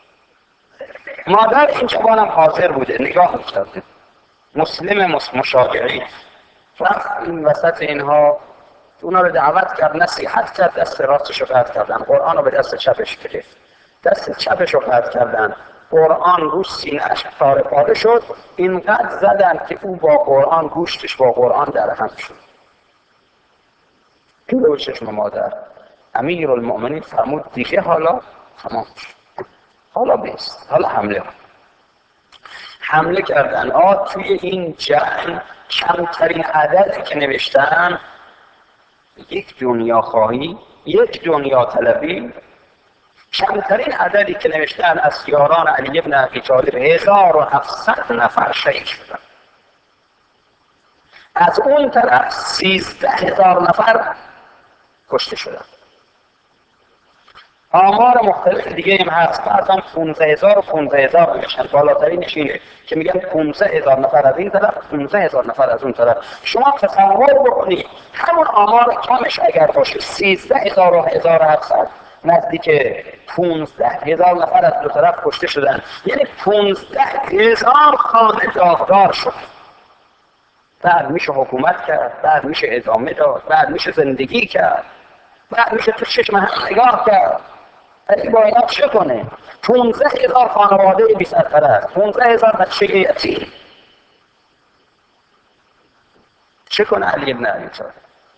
مادر این جوانم حاضر بوده، نگاه میکرده، مسلم مشاجعی. رفت این وسط اینها، اونا رو دعوت کرد، نصیحت کرد، دست راستش رو قطع کردن، قرآن رو به دست چپش گرفت، دست چپش رو قطع کردن، قرآن رو سینه‌اش پاره پاره شد. اینقدر زدن که او با قرآن، گوشتش با قرآن در هم شد. جلو چشم مادر امیرالمؤمنین فرمود دیگه حالا تمام شد، حالا بیست، حالا حمله کردن. توی این جنگ کمترین عددی که نوشتن یک دنیا خواهی، یک دنیا طلبی، کمترین عددی که نوشتن از یاران علی بن ابی طالب 1700 نفر شهید شدن. از اون طرف 13000 نفر کشته شدن. آمار مختلف دیگه هم هست، بعضا 15000 و 15000 میشن، بالاترینش اینه که میگن 15000 نفر از این طرف، 15000 نفر از اون طرف. شما تصور بکنید همون آمار کمش اگر باشه 13000 و 1700 نزدیک 15000 نفر از دو طرف کشته شدن، یعنی 15000 خانه داغدار شد. بعد میشه حکومت کرد، بعد میشه ادامه داد، بعد میشه زندگی کرد، بعد میشه تو چشم هم نگاه کرد. این باید چه کنه؟ 15000 خانواده بی سرپرست، 15000 بچه یتیم. چه کنه علی بن ابی طالب؟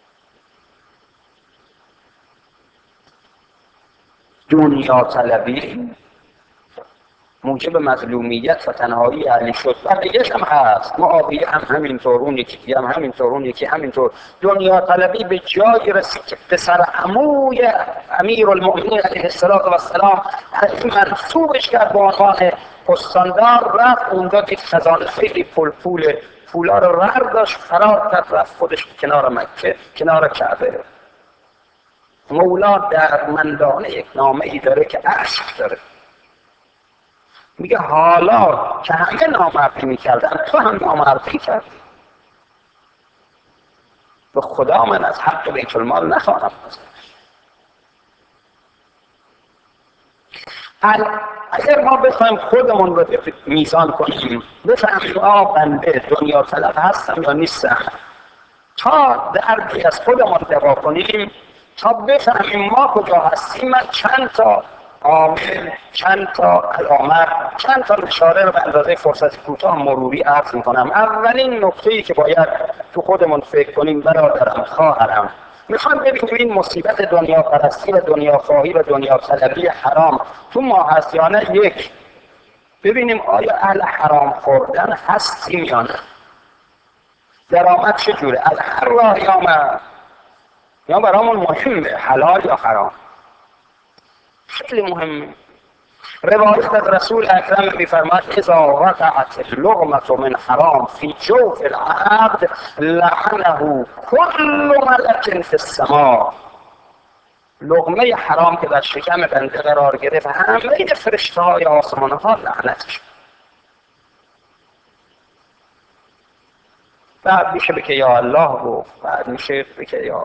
دنیا طلبی موجب مظلومیت و تنهایی علی شد. و دیگه هم هست، معاویه هم همینطور، اون یکی هم همینطور، اون یکی همینطور. دنیا طلبی به جای رسید که پسر عموی امیرالمؤمنین علیه السلام علی منصوبش کرد به عنوان پستاندار، رفت اونجا دید خزانه خیلی پولا رو داشت، فرار کرد، رفت خودش کنار مکه، کنار کعبه. مولا در مندانه یک نامه ای داره که عشق داره، میگه حالا که همه نامردی میکردن تو هم نامردی کردی، به خدا من از حق بیت المال نخواهم اگر ما بخوایم خودمون رو میزان کنیم، بفهمیم بنده دنیا طلب هستم یا نیستم، تا دردی از خودمون دوا کنیم، تا بفهمیم ما کجا هستیم. من چند تا عامل، چند تا علامت، چند تا اشاره رو به اندازه فرصت کوتاه مروری عرض میکنم. اولین نکته‌ای که باید تو خودمون فکر کنیم برادرم، خواهرم، میخوام ببینیم این مصیبت دنیا پرستی و دنیا خواهی و دنیا طلبی حرام تو ما هست یا نه. یک، ببینیم آیا اهل حرام خوردن هستیم یا نه. درآمد چجوره؟ از هر راه یا برامون مهمه حلال یا حرام، خیلی مهمه. روایت از رسول اکرم میفرماد اذا وقعت اللقمة من حرام فی جوف العبد لعنه كل ملک فی السماء. لقمه حرام که در شکم بنده قرار گرفت، همه فرشته‌های آسمان ها لعنتش. بعد میشه بگه یا الله گفت، بعد میشه بگه یا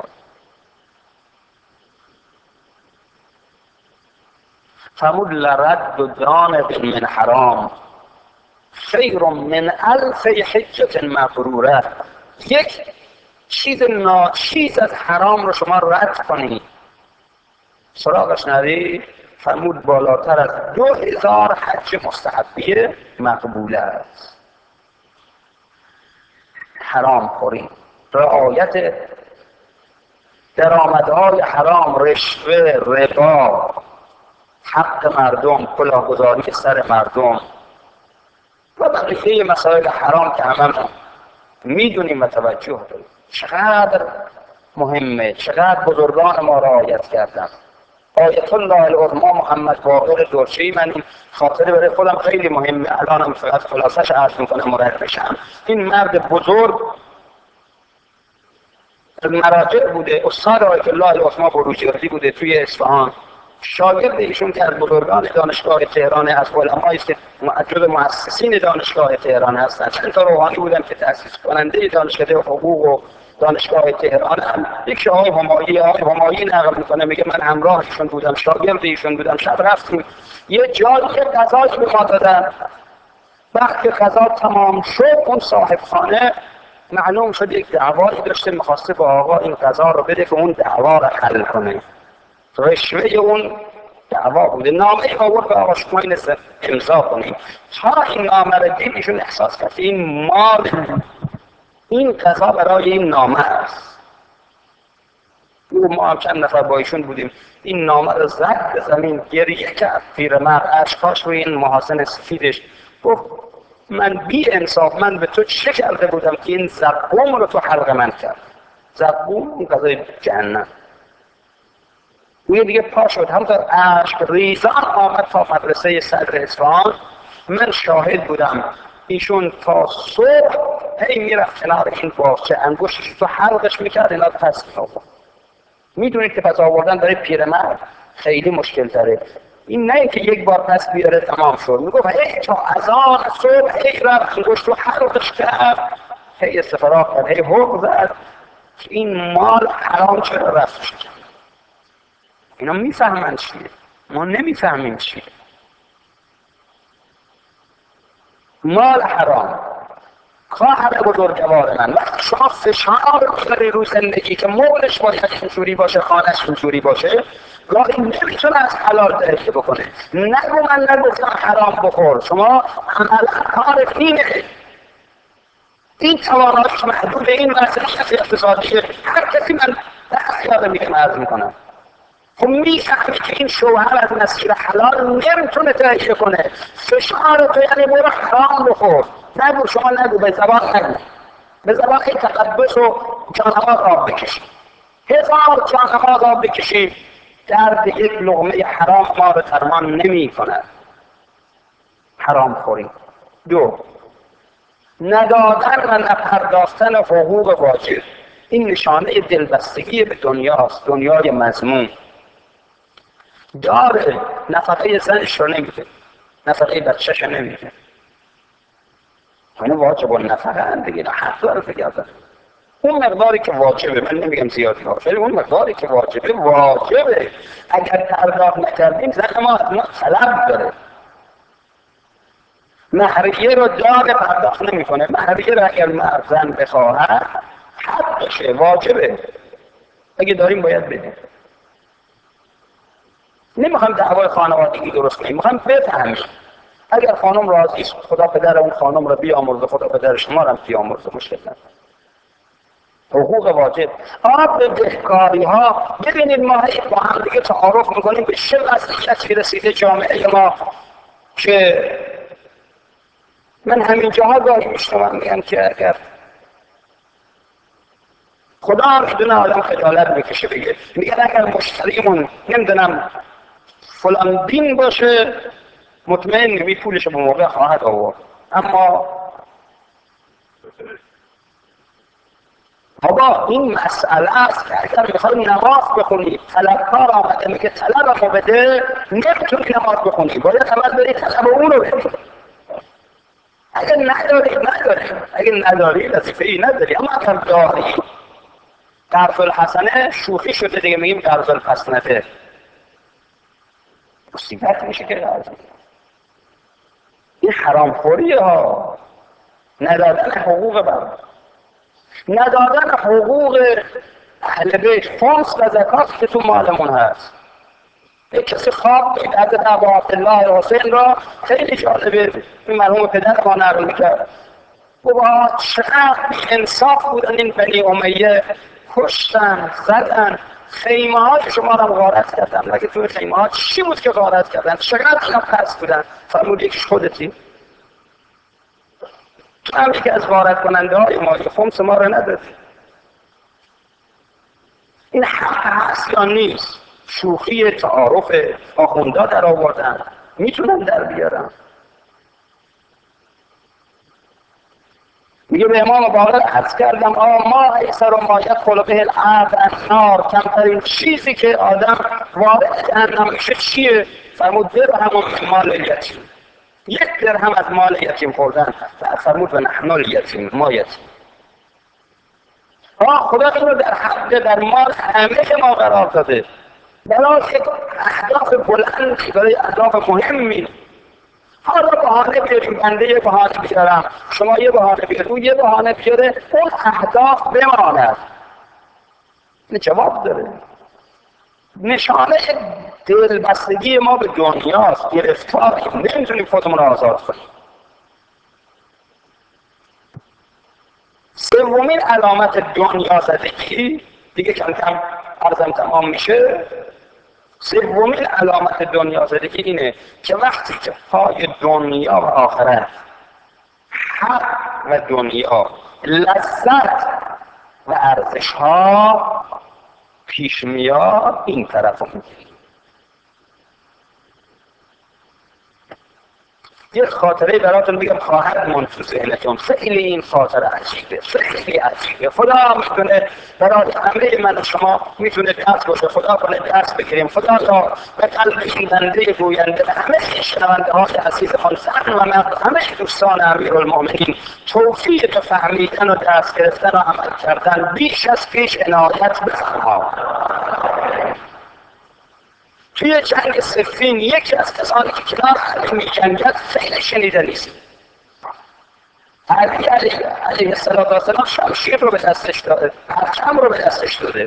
فرمود لرد دانق من حرام خیر من 1000 حجة مبروره. یک چیز ناچیز از حرام رو شما رد کنید، سراغش نرید، فرمود بالاتر از 2000 حج مستحبیه مقبوله است. حرام خوری، رعایت درآمدهای حرام، رشوه، ربا، حق مردم، کلاهگذاری سر مردم و بقیه مسائل حرام که همه میدونیم و توجه داریم. چقدر مهمه، چقدر بزرگان ما رعایت کردن. آیت الله العظمی محمد باقر درچه‌ای، من این خاطره برای خودم خیلی مهمه، الانم فقط خلاصش عرض میکنم مرد بشم. این مرد بزرگ مراجع بوده، استاد آیت الله العظمی بروجردی بوده توی اصفهان. شاگرد ایشون که از بزرگان دانشگاه تهران، از علمایی است که جزو مؤسسین دانشگاه تهران هستند. چند تا روحانی بودن که تأسیس کننده دانشکده حقوق و دانشگاه تهران هم. یک آقای همایی نقل میکنه، میگه من همراه ایشون بودم، شاگرد ایشون بودم. شب رفتیم یه جایی غذایی به ما دادن. وقتی غذا تمام شد، اون صاحب خانه معلوم شد یک دعوایی داشته، میخواسته با آقا این غذا رو بده که اون دعوا رو حل کنه. رشوه اون دعوا بوده. نامه آورد به آقا شما این امضا کنیم. تا این نامه رو دید ایشون احساس کرد این مال، این قضا برای این نامه است. ما هم چند نفر با ایشون بودیم، این نامه رو زد به زمین، گریه کرد، پیرمرد اشکاش روی این محاسن سفیدش. گفت من بی انصاف، من به تو چه کرده بودم که این زقوم رو تو حلق من کرد؟ زقوم اون غذای جهنم. اون دیگه پا شد، همونطور اشک ریزان آمد تا مدرسه صدر اصفهان. من شاهد بودم ایشون تا صبح هی میرفت کنار این باغچه، انگشتش تو حلقش میکرد، اینا پس می‌آورد. میدونید که پس آوردن برای پیرمرد خیلی مشکل داره. این نه که یک بار پس بیاره تمام شد، میگفت هی تا اذان صبح هی رفت انگشت رو حلقش کرد، هی استفراغ کرد، هی حق زد این مال حرام چرا رفت شد. اینا میفهمن چیه، ما نمیفهمیم چیه. مال حرام. خواهر بزرگوار من، وقتی شما فشار بخوری رو زندگی که مولش باید اینجوری باشه، خانهش اینجوری باشه، گاهی نمیتونه از حلال درک بکنه. نگو من نگفتم حرام بخور، شما عملا کار اینه. این تواناییش محدود این مسئله اقتصادیه. هر کسی من دست یادم میگم عرض میکنم. خب میفهمی که این شوهر از مسیر حلال نمیتونه تهیه کنه، فشار تو یعنی برو حرام بخور. نگو، شما نگو، به زبان نگو، به زبان این تقبس و جانماز آب بکشی، 1000 جانماز آب بکشی، درد یک لقمه حرام ما رو ترمان نمی کند. حرام خوری. 2. ندادن و نپرداختن حقوق واجب. این نشانه دلبستگی به دنیاست، دنیای مذموم. داره نفقه زنش رو نمیده، نفقه بچهش رو نمیده. اینو واجب و نفقه هم دیگه، حق داره بگردن. اون مقداری که واجبه، من نمیگم زیادی ها، ولی اون مقداری که واجبه واجبه. اگر پرداخت نکردیم زن ما از ما طلب داره. مهریه رو داده پرداخت نمیکنه. مهریه رو اگر مرد زن بخواهد حقشه، واجبه. اگه داریم باید بدیم. نمیخوام دعوای خانوادگی درست کنیم، میخوام بفهمیم. اگر خانم راضی است، خدا پدر اون خانم رو بیامرزه، خدا پدر شما رو بیامرزه، مشکل نداره. حقوق واجب. آب دهکاری ها، ببینید ما با هم دیگه تعارف میکنیم به چه وضعیتی رسیده جامعه ما که من همین جاها گاهی میشنوم میگم که اگر خدا میدونه آدم خجالت میکشه بگه، میگن اگر مشتریمون نمیدونم فلان دین باشه مطمئن نمی پولش به موقع خواهد آورد. اما بابا این مسئله است که اگر میخوای نماز بخونی، طلبکار آمده میگه طلبمو بده، نمیتونی نماز بخونی، باید اول بری طلب اون رو بدی. اگر نداری وظیفه‌ای نداری. اما اگر داری، قرض الحسنه شوخی شده دیگه، میگیم قرض الحسنه، مصیبت میشه که قرض. این حرام خوری ها، ندادن حقوق بر، ندادن حقوق اهل بیت، خمس و زکات که تو مالمون هست. یک کسی خواب دید از ابا عبدالله حسین را، خیلی جالبه، این مرحوم پدر ما نقل میکرد. بابا چقدر انصاف بودن این بنی امیه، کشتن، زدن، خیمه های شما را غارت کردن. مگه توی خیمه ها چی بود که غارت کردن؟ چقدر اینا پس بودن؟ فرمود یکیش خودتی. تو هم یکی از غارت کننده های ما، خمس ما را نداد. این حق هست یا نیست؟ شوخی تعارف آخوندا در آوردن، میتونن در بیارن. میگه به امام باقر عرض کردم ما ایسر و مایت خلقه العبد النار، کمترین چیزی که آدم وارد جهنم میشه چیه؟ فرمود درهم من مال یتیم. 1 درهم از مال یتیم خوردن. فرمود و نحن الیتیم، ما یتیم. خدا اینو در حد در مال همه ما قرار داده، برای یک اهداف بلند، برای اهداف مهمی. حالا بهانه بیاریم، بنده یه بهانه بیارم، شما یه بهانه بیاریم، اون یه بهانه بیاره، اون اهداف بماند. این جواب داره. نشانه دلبستگی ما به دنیاست، گرفتاری، نمیتونیم خودمون رو آزاد کنیم. سومین علامت دنیا زدگی، دیگه کم کم عرضم تمام میشه. سومین علامت دنیا زدگی اینه که وقتی که پای دنیا و آخرت، حق و دنیا، لذت و ارزش ها پیش میاد، این طرف رو میگیری. یه خاطره براتون بگم خواهد ماند تو ذهنتون. خیلی این خاطره عجیبه، خیلی عجیبه. خدا میتونه برای همه من و شما میتونه درس باشه. خدا کنه درس بگیریم. خدا تا به قلب شنونده گوینده، همه شنونده های عزیز خان و من، همه دوستان امیرالمومنین توفیق فهمیدن و درس گرفتن و عمل کردن بیش از پیش عنایت بفرما. توی جنگ صفین یکی از کسانی که کنار علی می‌جنگد خیلی شنیده نیست. علی علیه السلام شمشیر رو به دستش داده، پرچم رو به دستش داده.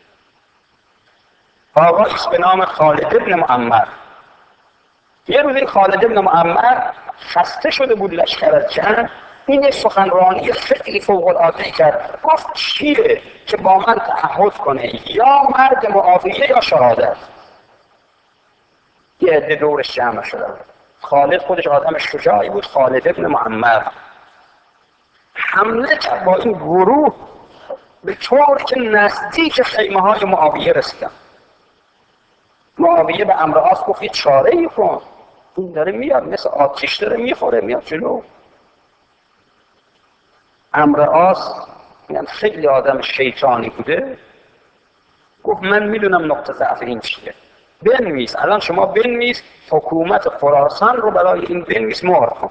آقایی به نام خالد ابن معمر. یه روز این خالد ابن معمر خسته شده بود لشکر از جنگ. این سخنرانی خیلی فوق‌العاده کرد. گفت چیه که با من تعهد کنه، یا مرد معاویه یا شهادت. یه عده دورش جمع شدن. خالد خودش آدم شجاعی بود، خالد ابن معمر حمله کرد با این گروه به طور که نزدیک خیمه های معاویه رسیدن. معاویه به عمرو عاص گفت یه چاره‌ای کن، این داره میاد مثل آتش داره میخوره میاد جلو. عمرو عاص خیلی آدم شیطانی بوده، گفت من میدونم نقطه ضعف این چیه، بنویس، الان شما بنویس حکومت خراسان رو برای این بنویس مهر کن.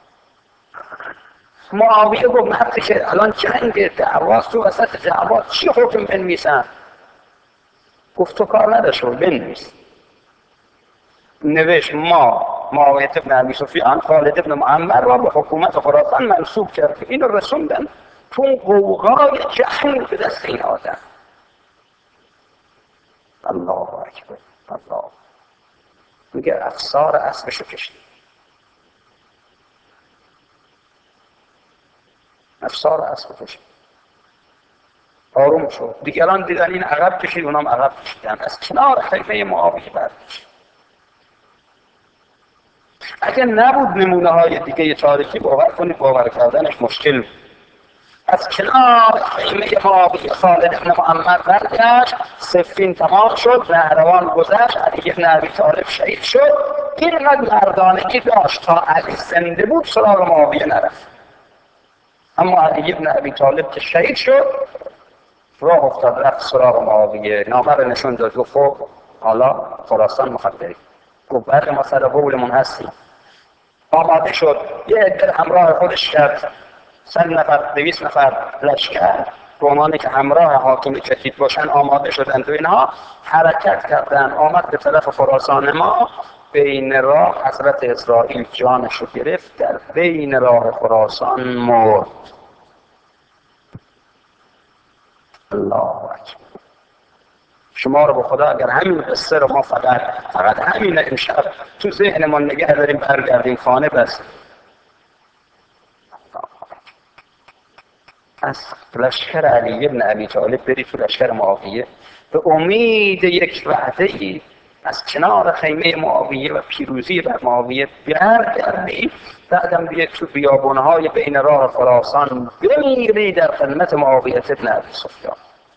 معاویه گفت من حتی که الان جنگ دعواست، تو وسط دعوا چی حکم بنویسن؟ گفت تو کار نداشت بنویس. نوشت معاویه ابن ابی سفیان خالد ابن معمر را به حکومت خراسان منصوب کرد. اینو رسوندن تو قوقای جنگ به دست این آدم. الله اکبر، الله. میگه افسار اسبشو کشید، افسار اسب کشید. آروم شد. دیگران دیدن این عقب کشید، اونام عقب کشیدن، از کنار خیمه معاویه برداشت. اگه نبود نمونه های دیگه تاریخی، باور کنید باور کردنش مشکل بود. از کنار خیمه معاویه خالد ابن معمر برگشت. صفین تمام شد، نهروان گذشت، علی بن ابی طالب شهید شد. اینقدر مردانگی داشت تا علی زنده بود سراغ معاویه نرفت. اما علی بن ابی طالب که شهید شد، راه افتاد رفت سراغ معاویه. نامه رو نشون داد، گفت حالا خراسان مخبری. گفت بعد ما سر قولمون هستیم. آماده شد، یه عده همراه خودش کرد، 100 نفر 200 نفر لشکر به عنوانی که همراه حاکم جدید باشن آماده شدند و اینها حرکت کردن. آمد به طرف خراسان ما. بین راه حضرت اسرائیل جانش رو گرفت، در بین راه خراسان مرد. الله اکبر. شما رو به خدا اگر همین قصه رو ما فقط همین امشب تو ذهنمان نگه داریم، برگردیم خانه، بس از لشکر علی بن ابی طالب بری تو لشکر معاویه به امید یک وعده‌ای از کنار خیمه معاویه و پیروزی بر معاویه برگردی، بعدم بیای تو بیابان‌های بین راه خراسان بمیری در خدمت معاویه بن ابی سفیان.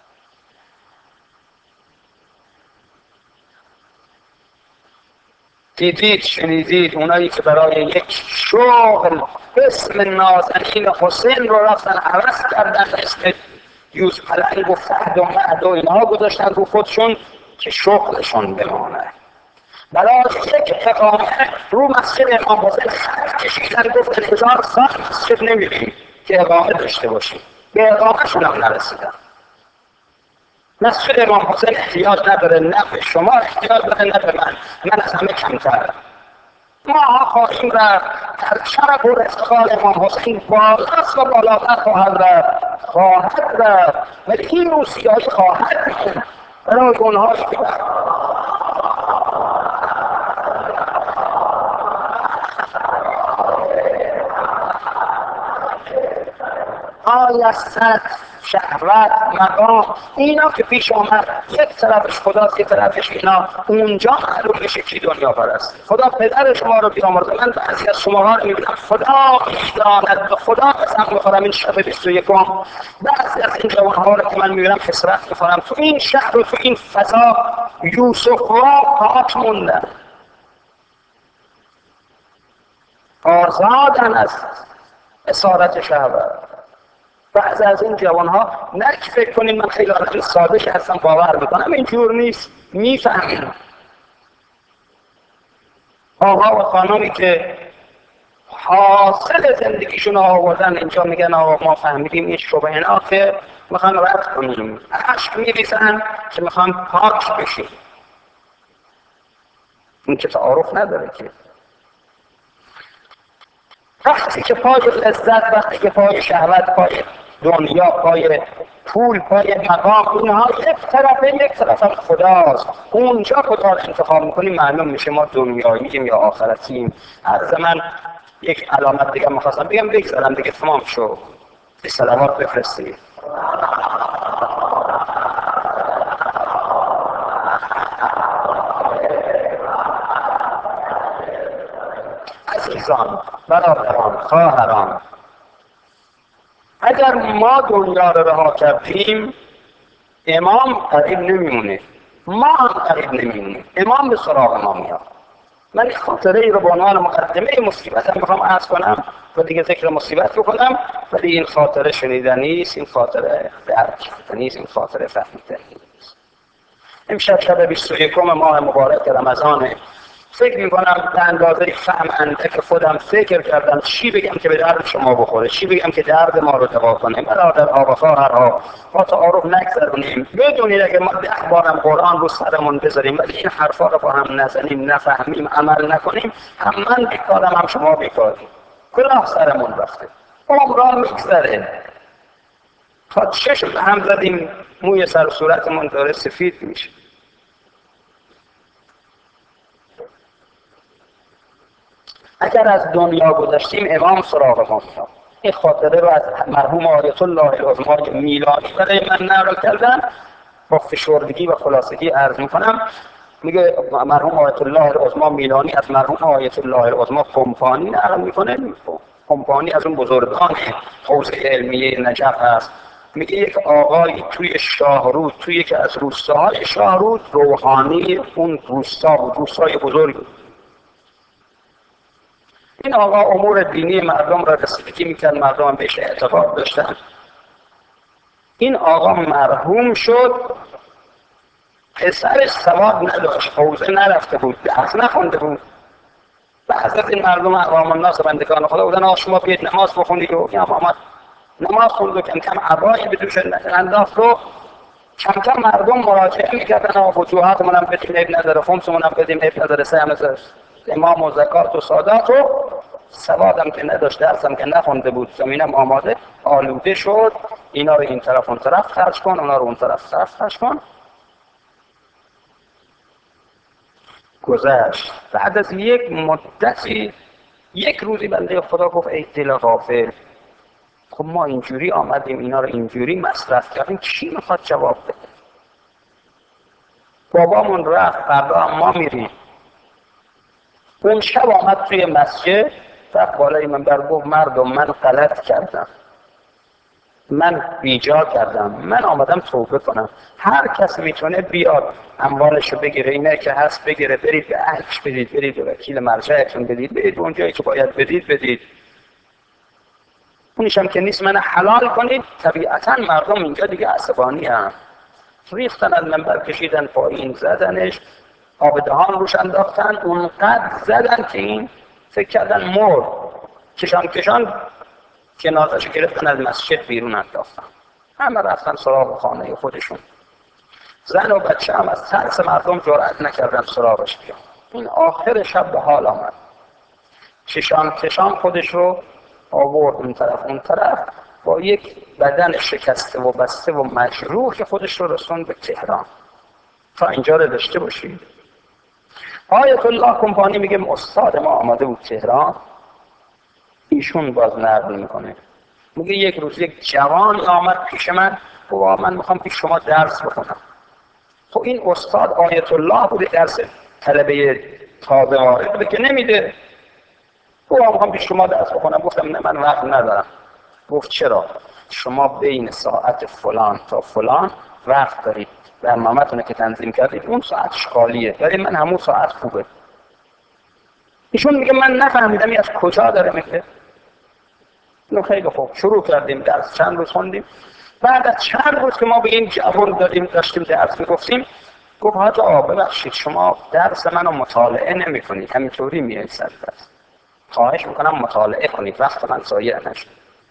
دیدید شنیدید اونایی که برای یک شغل اسم نازنین حسین رو رفتن عوض کردن، اسم یوسف پلنگ و فهد و معد و اینها گذاشتن رو خودشون که شغلشون بمانه. برای یک اقامه رو مسجد امام حسین خط کشیدن، گفتن 1000 سال مسجد نمیبینیم که اقامه داشته باشیم. به اقامه شون هم نرسیدن. مسجد امام حسین احتیاج نداره، نه به شما احتیاج داره، نه به من از همه کمتر. ما خواهیم رفت در شرف و افتخار امام حسین بالاست و بالاتر خواهد رفت ولی این روسیایی خواهد بود برای اونهایی که آیا سطح شهوت، مقام، اینا که پیش آمد، یک طرفش خداست، یک طرفش اینا، اونجا معلوم میشه کی دنیا پرست. خدا پدر شما رو بیامرزه. من بعضی از شماها رو میبینم خدا میداند، به خدا قسم میخورم این شب 21 بعضی از این جوانها رو که من میبینم حسرت میخورم، تو این شهر و تو این فضا یوسف ها پاک موندن، آزادن از اسارت شهوت. بعضی از این جوانها نه که فکر کنین من خیلی آدم ساده که هستم باور میکنم، اینجور نیست، میفهمین. آقا و خانمی که حاصل زندگیشون آوردن اینجا میگن آقا ما فهمیدیم این شبه اینا که میخوان رد کنیم، عشق میریزن که میخوان پاک بشیم. این که تعارف نداره که وقتی که پای لذت، وقتی که پای شهوت، پای دنیا، پای پول، پای مقام، اینها یک طرف خداست. اونجا خدا رو انتخاب میکنیم، معلوم میشه ما دنیاییم یا آخرتیم. عرض من یک علامت دیگه میخواستم بگم بگذارم دیگه تمام شو. صلوات بفرستید. عزیزان، برادران، خواهران، اگر ما دنیا رو رها کردیم امام قریب نمیمونه، ما هم قریب نمیمونیم، امام به سراغ ما میاد. من این خاطره ای رو به عنوان مقدمه مصیبت هم بخوام عرض کنم و دیگه ذکر مصیبت بکنم، ولی این خاطره شنیدنی است، این خاطره درک کردنی است، این خاطره فهمیدنی است. امشب شب 21 ماه مبارک رمضان، فکر میکنم به اندازه فهم اندک خودم فکر کردم چی بگم که به درد شما بخوره، چی بگم که درد ما رو دوا کنه. برادر ها و خواهرها، ما تعارف نگذرونیم. بدونید اگه ما 10 بارم قرآن رو سرمون بذاریم ولی این حرفا رو با هم نزنیم، نفهمیم، عمل نکنیم، هم من بیکارم هم شما بیکاریم، کلاه سرمون رفته، عمران میگذره. تا چشم به هم زدیم موی سر و صورتمون داره سفید میشه. اگر از دنیا گذشتیم امام سراغ ما میاد. این خاطره رو از مرحوم آیت الله العظما میلانی برای من نقل کردن، با فشردگی و خلاصگی عرض میکنم. میگه مرحوم آیت الله العظما میلانی از مرحوم آیت الله العظما کمپانی نقل میکنه. کمپانی از اون بزرگان حوزه علمیه نجف هست. میگه یک آقای توی شاهرود، توی یکی از روستاهای شاهرود، روحانی اون روستا بود، روستای بزرگ. این آقا امور دینی مردم را رسیدگی میکرد، مردم هم بهش اعتقاد داشتن. این آقا مرحوم شد، پسرش سواد نداشت، حوزه نرفته بود، درس نخونده بود. بعض از این مردم عوام الناس بندگان خدا بودن، آقا شما بیاید نماز بخونید. و این آقا نماز خوند و کم کم عبایی به دوش انداخت و کم کم مردم مراجعه میکردن آقا فتوحاتمون هم بدیم عیب نداره، خمسمون هم بدیم عیب نداره، سهم از امام و زکات و صادات و سوادم که نداشت، درسم که نخونده بود، زمینم آماده آلوده شد. اینا رو این طرف اون طرف خرج کن، اونا رو اون طرف خرج کن. گذشت. بعد از یک مدتی یک روزی بنده خدا گفت ای دل غافل، خب ما اینجوری آمدیم اینا رو اینجوری مصرف کردیم، کی میخواد جواب بده؟ بابامون رفت، فردا ما میریم. اون شب آمد توی مسجد، رفت بالای منبر گفت مردم من غلط کردم، من بیجا کردم، من آمدم توبه کنم. هر کس میتونه بیاد اموالشو بگیره، اینه که هست بگیره، برید به اهلش بدید، برید به وکیل مرجعتون بدید، برید اونجایی که باید بدید. اونیش هم که نیست من حلال کنید. طبیعتا مردم اینجا دیگه عصبانی هم ریختن از منبر، کشیدن پایین، زدنش، آب دهان روش انداختن، اونقدر زدن که این فکر کردن مرد. کشان جنازه‌شو گرفتن از مسجد بیرون انداختن. همه رفتن سراغ خانه خودشون. زن و بچه هم از ترس مردم جرأت نکردن سراغش بیان. این آخر شب به حال آمد، کشان خودش رو آورد اون طرف با یک بدن شکسته و بسته و مجروح که خودش رو رسوند به تهران. تا اینجا رو داشته باشید. آیت الله کمپانی میگه استاد ما آمده بود تهران، ایشون باز نقل میکنه میگه یک روز یک جوان آمد پیش من، گفت من میخوام پیش شما درس بخونم. خب این استاد آیت الله بوده، درس طلبه تازه وارد بوده که نمیده. گفت میخوام پیش شما درس بخونم. گفتم نه من وقت ندارم. گفت چرا؟ شما بین ساعت فلان تا فلان وقت دارید، برنامه‌تون که تنظیم کردید اون ساعتش خالیه، ولی من همون ساعت خوبه. ایشون میگه من نفهمیدم این از کجا داره میگه. اینو خیلی خوب شروع کردیم درس، چند روز خوندیم. بعد از چند روز که ما به این جوان داشتیم درس میگفتیم، گفت حاج آقا ببخشید شما درس منو مطالعه نمی کنید، همینطوری میایید سر درس. خواهش میکنم مطالعه کنید، وقت من ضایع نشه.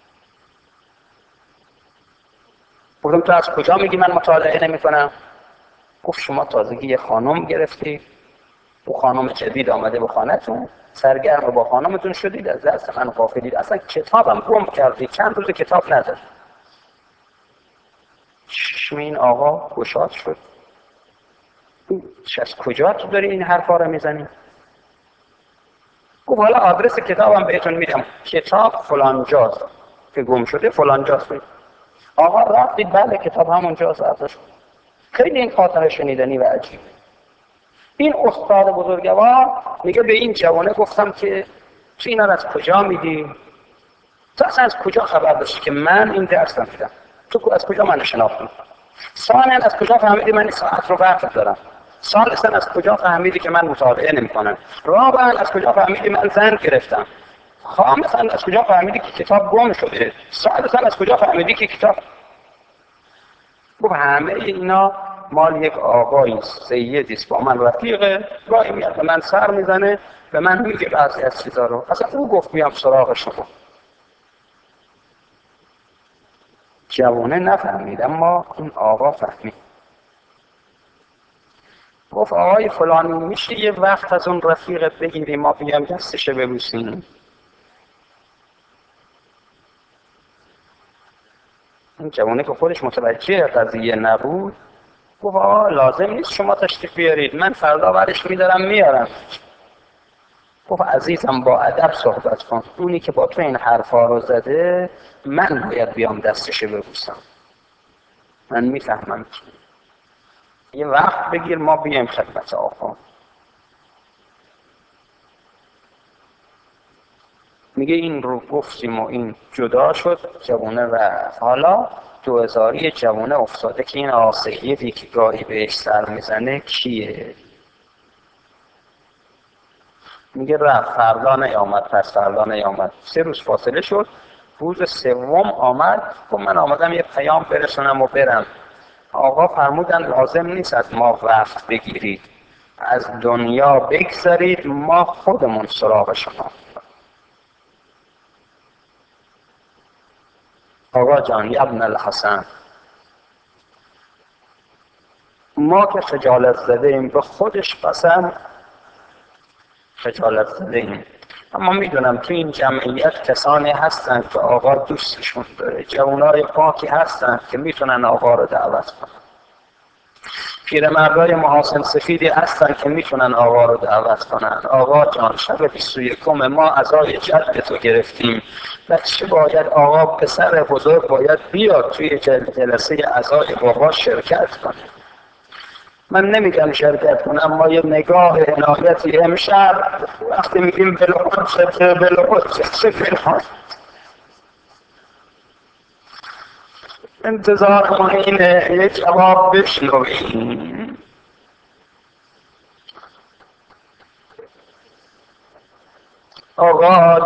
گفتم تو از کجا میگی من مطالعه نمی کنم؟ گفت شما تازگی یه خانم گرفتی، او خانم جدید آمده به خانه‌تون، سرگرم با خانمتون شدید، از دست من غافلید، اصلا کتابم گم کردید، چند روز کتاب ندارید. چشم این آقا گشاد شد. از کجا تو داری این حرفا رو میزنی؟ گفت حالا آدرس کتابم بهتون میدم، کتاب فلان جاست که گم شده، فلان جاست. آقا رفتید بله کتاب همون جاست. ازش خیلی این خاطره شنیدنی و عجیب. این استاد بزرگوار میگه به این جوانه گفتم که تو اینا از کجا میدی؟ تو اصلا از کجا خبر داشتی که من این درس میدم؟ تو از کجا من شناختی؟ ثانیاً از کجا فهمیدی من این ساعت رو وقت دارم؟ ثالثاً از کجا فهمیدی که من مطالعه نمی‌کنم؟ رابعاً از کجا فهمیدی من زن گرفتم؟ خامساً از کجا فهمیدی که کتاب گم شده؟ سادساً از کجا فهمیدی که کتاب؟ همه اینا مال یک آقایی سیدی است با من رفیقه، گاهی میاد به من سر میزنه، به من میگه بعضی از چیزا رو، اصلا او گفت میام سراغ شما. جوانه نفهمید اما این آقا فهمید. گفت آقای فلانی میشه یه وقت از اون رفیقت بگیری ما بیام دستش ببوسیم؟ این جوانه که خودش متوجه قضیه نبود گفت آقا لازم نیست شما تشریف بیارید، من فردا برش میارم. گفت عزیزم با ادب صحبت کن، اونی که با تو این حرفا رو زده من باید بیام دستش ببوسم. من میفهمم یه وقت بگیر ما بیایم خدمت آقا. میگه این رو گفتیم و این جدا شد، جوانه رفت. حالا 2000 جوانه افتاده که این آسیدی که گاهی بهش سر میزنه کیه؟ میگه رفت، فردا نیامد، پس فردا نیامد، 3 روز فاصله شد. روز سوم آمد، گفت من آمدم یه پیام برسونم و برم. آقا فرمودن لازم نیست از ما وقت بگیرید، از دنیا بگذارید ما خودمون سراغ شما. آقا جان یا ابن الحسن، ما که خجالت زده ایم، به خودش قسم خجالت زده ایم، اما میدونم تو این جمعیت کسانی هستن که آقا دوستشون داره، جوانای پاکی هستن که میتونن آقا رو دعوت کنن، پیرمردای محاسن سفیدی هستن که میتونن آقا رو دعوت کنن. آقا جان شب 21 ما عزای جد تو گرفتیم، بچه باید آقا پسر بزرگ باید بیاد توی جلسه عزای بابا شرکت کنه. من نمیگم شرکت کنم اما یه نگاه عنایتی امشب وقتی میگیم بلوحد انتظار ما اینه یه جواب بشنویم. آقا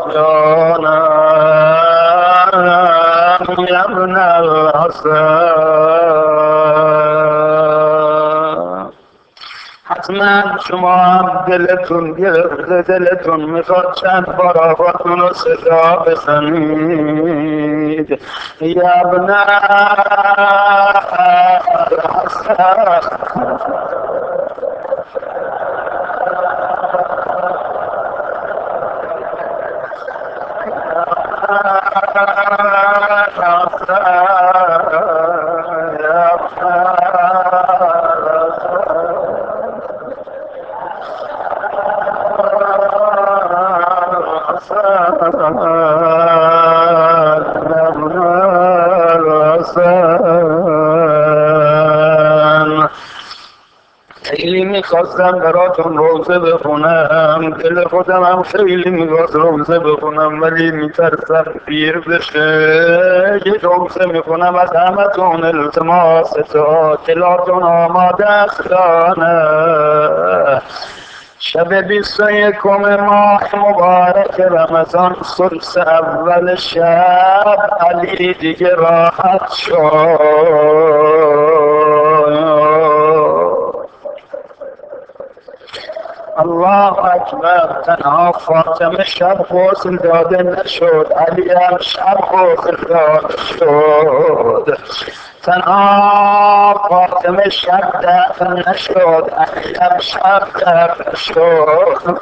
جانم ابن الحسن، حتما شما هم دلتون گرفته، دلتون میخواد چند بار آقاتون رو صدا بزنید. یا ابن الحسن رسن. خیلی میخواستم براتون روزه بخونم، دل خودم هم خیلی میخواست روزه بخونم، ولی میترسم پیر بشه. یه روزه میخونم از همتون التماس دلاتون آماده است دانه. شب 21 ماه مبارک رمضان ثلث اول شب علی دیگه راحت شد. الله اکبر. تنها فاطمه شب غسل داده نشد، علی هم شب غسل داده شد. تنها فاطمه شب دفن نشد، علی هم شب دفن شد.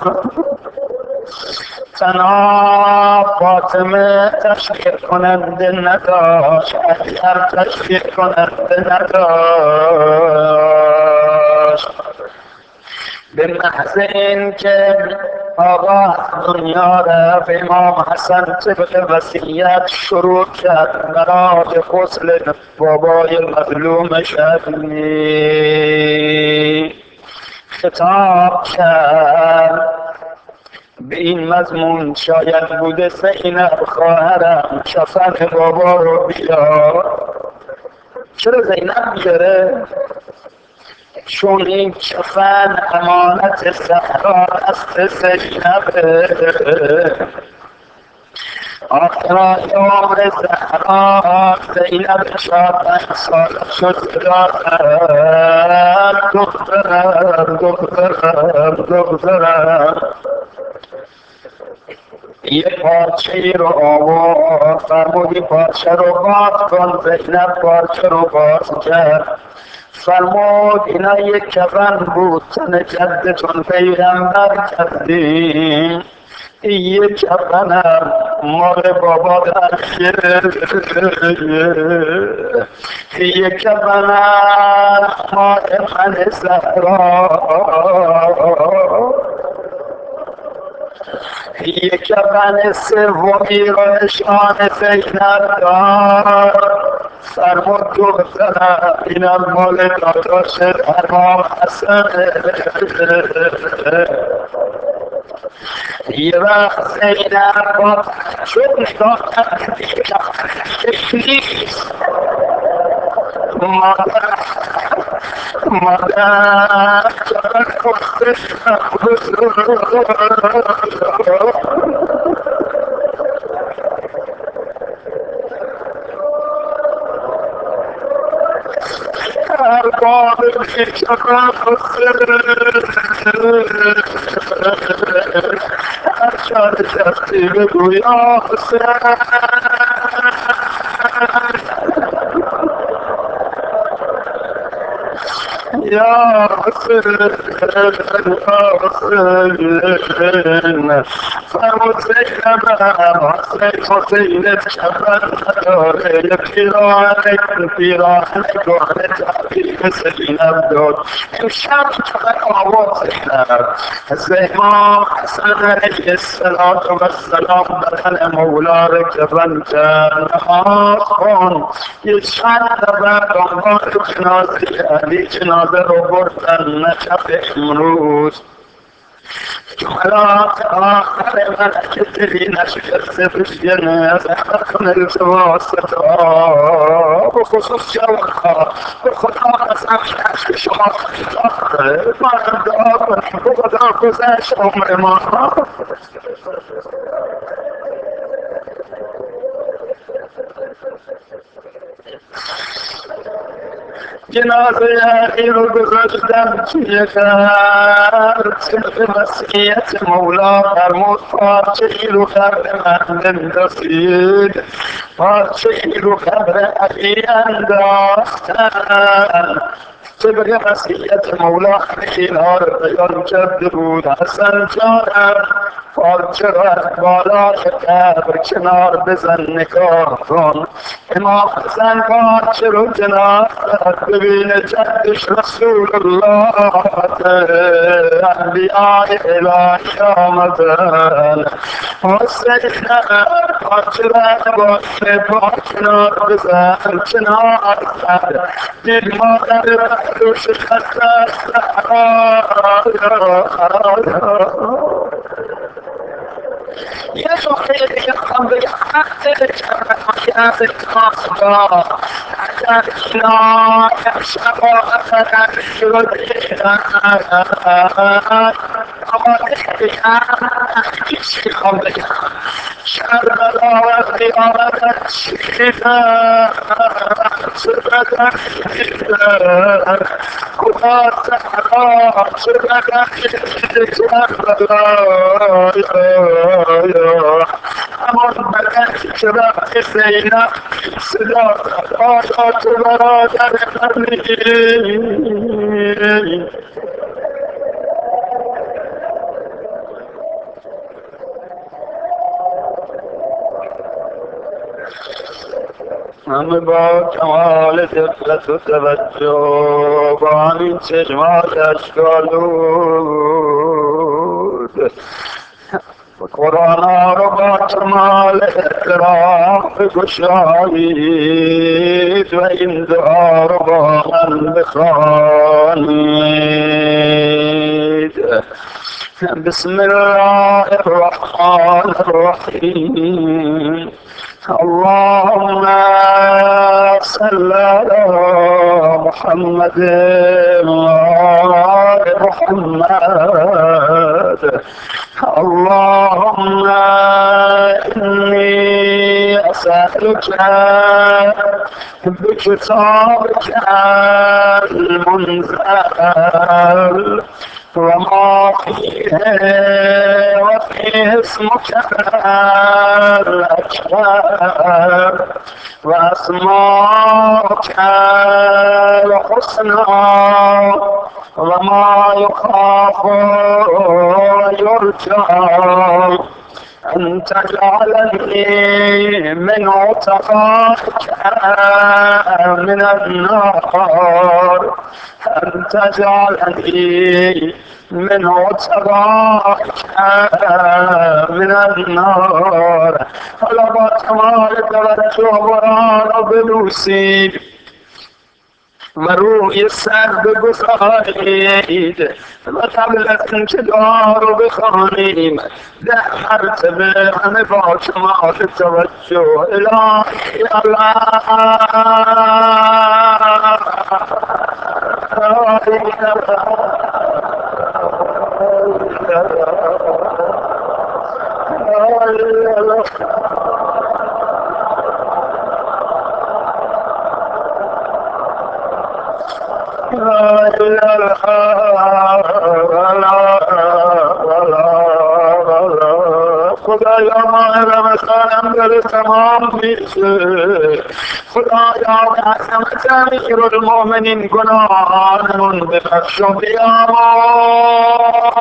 تنها فاطمه تشویق کننده نداشت، علی هم تشویق کننده نداشت. به محض این که آقا از دنیا رفت، امام حسن طبق وصیت شروع کرد برای غسل بابای مظلوم شبلی. خطاب کرد به این مضمون شاید بوده زینب خواهرم کفن بابا رو بیار. چرا زینب بیاره؟ چون این کفن امانت زهرا دست زینبه. آخرای عمر زهرا زینب 14 سال شد دارد دخترم. یه پارچه ای رو آورد، فرمودی پارچه رو باز کن. زینب پارچه رو باز کرد، فرمود اینا یک کفن بود تن جدتون پیغمبر کردیم، این یک کفنم مال بابا درخیره، یک کفنم مال من زهرا، یک کفن سومی رو نشان زینب دار، فرمود دخترم اینم مال داداش امام حسنه. یه وقت زینب با چون دادم نیست مادر چقدر کستشم هر بار بیچارم هر شاد شخصی بگو یا حسین یا حسین فرمود زینبم حسین شبن نداره، یه پیراهن گانه تحبیل زینب داد. امشب چقدر آواز از امام حسن علیه السلام بدن مولا رو کفن کرد. نماز کن. یه چند نفر دنبال جنازه علی جنازه رو بردن نشب امروز. جملات آخر من که دلی نشکسته بشینه از احمدتون التماست به خصوص جوانها به خدا قسم که شما ما هم دعا کنیم به خدا گذشت عمر ما. جنازه علی رو گذاشتم توی خر، طبق وصیت مولا فرمود پارچه ای رو قبر من بندازید. پارچه ای رو قبر علی انداختن، طبق وصیت مولا اینا رو بیان کرده بود. حسن جانم پارچه رو از بالای قبر کنار بزن نگاه کن. امام حسن پارچه رو کنار ببینه جدش رسول الله انبیاء الهی آمدن. حسین پارچه رو باشه با کنار بزن کنار دید مادر بردوش خسته یه شخصی دیگه خواهم بگم وقتی از کاسبا در کنار شبا اصلا شد اما چی خواهم بگم شربلا و قیامت شکیدن شبدا شکیدن خدا سحرا شبدا شکیدن همون بدن شبا سینا صدا آیات برادر فرمی همه با کمال دقت و توجه با همین چشمات اشکالود قرآن ها رو با کمال احترام بگشایید و این دعا رو با من بخوانید. بسم الله الرحمن الرحیم. اللهم صل على محمد وآل محمد. اللهم إني أسألك بكتابك المنزل وما فيه وفيه اسمك الأكبر وأسماؤك الحسنى وما يخاف ويرجى أن تجعلني من عتقائك من النار. أن تجعلني من عتقائك من النار. طلب كمال توجه قرآن بلوسید و روی سر بگذارید و قبل از اینکه دعا رو بخوانیم 10 مرتبه همه با کمال توجه الهی خدایا ماه رمضانم داره تمام میشه. خدایا به عظمت امیرالمؤمنین گناهانمون ببخش و بیامرز.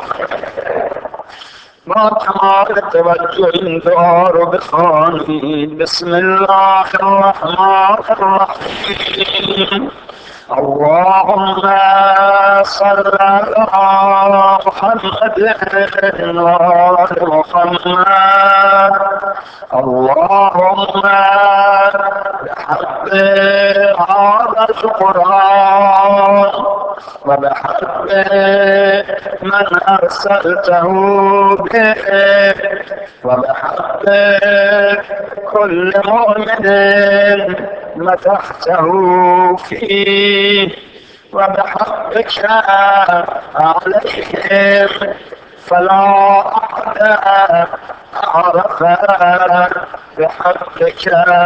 با کمال توجه این دعا رو بخوانید. بسم الله الرحمن الرحیم. اللهم صل على محمد وآل محمد. اللهم بحق هذا القرآن وبحق من أرسلته به وبحق كل مؤمن مدحته فيه وبحقك عليهم فلا أحد أعرف بحقك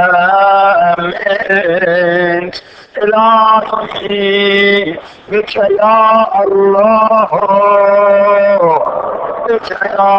منك. إلهي بك يا الله بك يا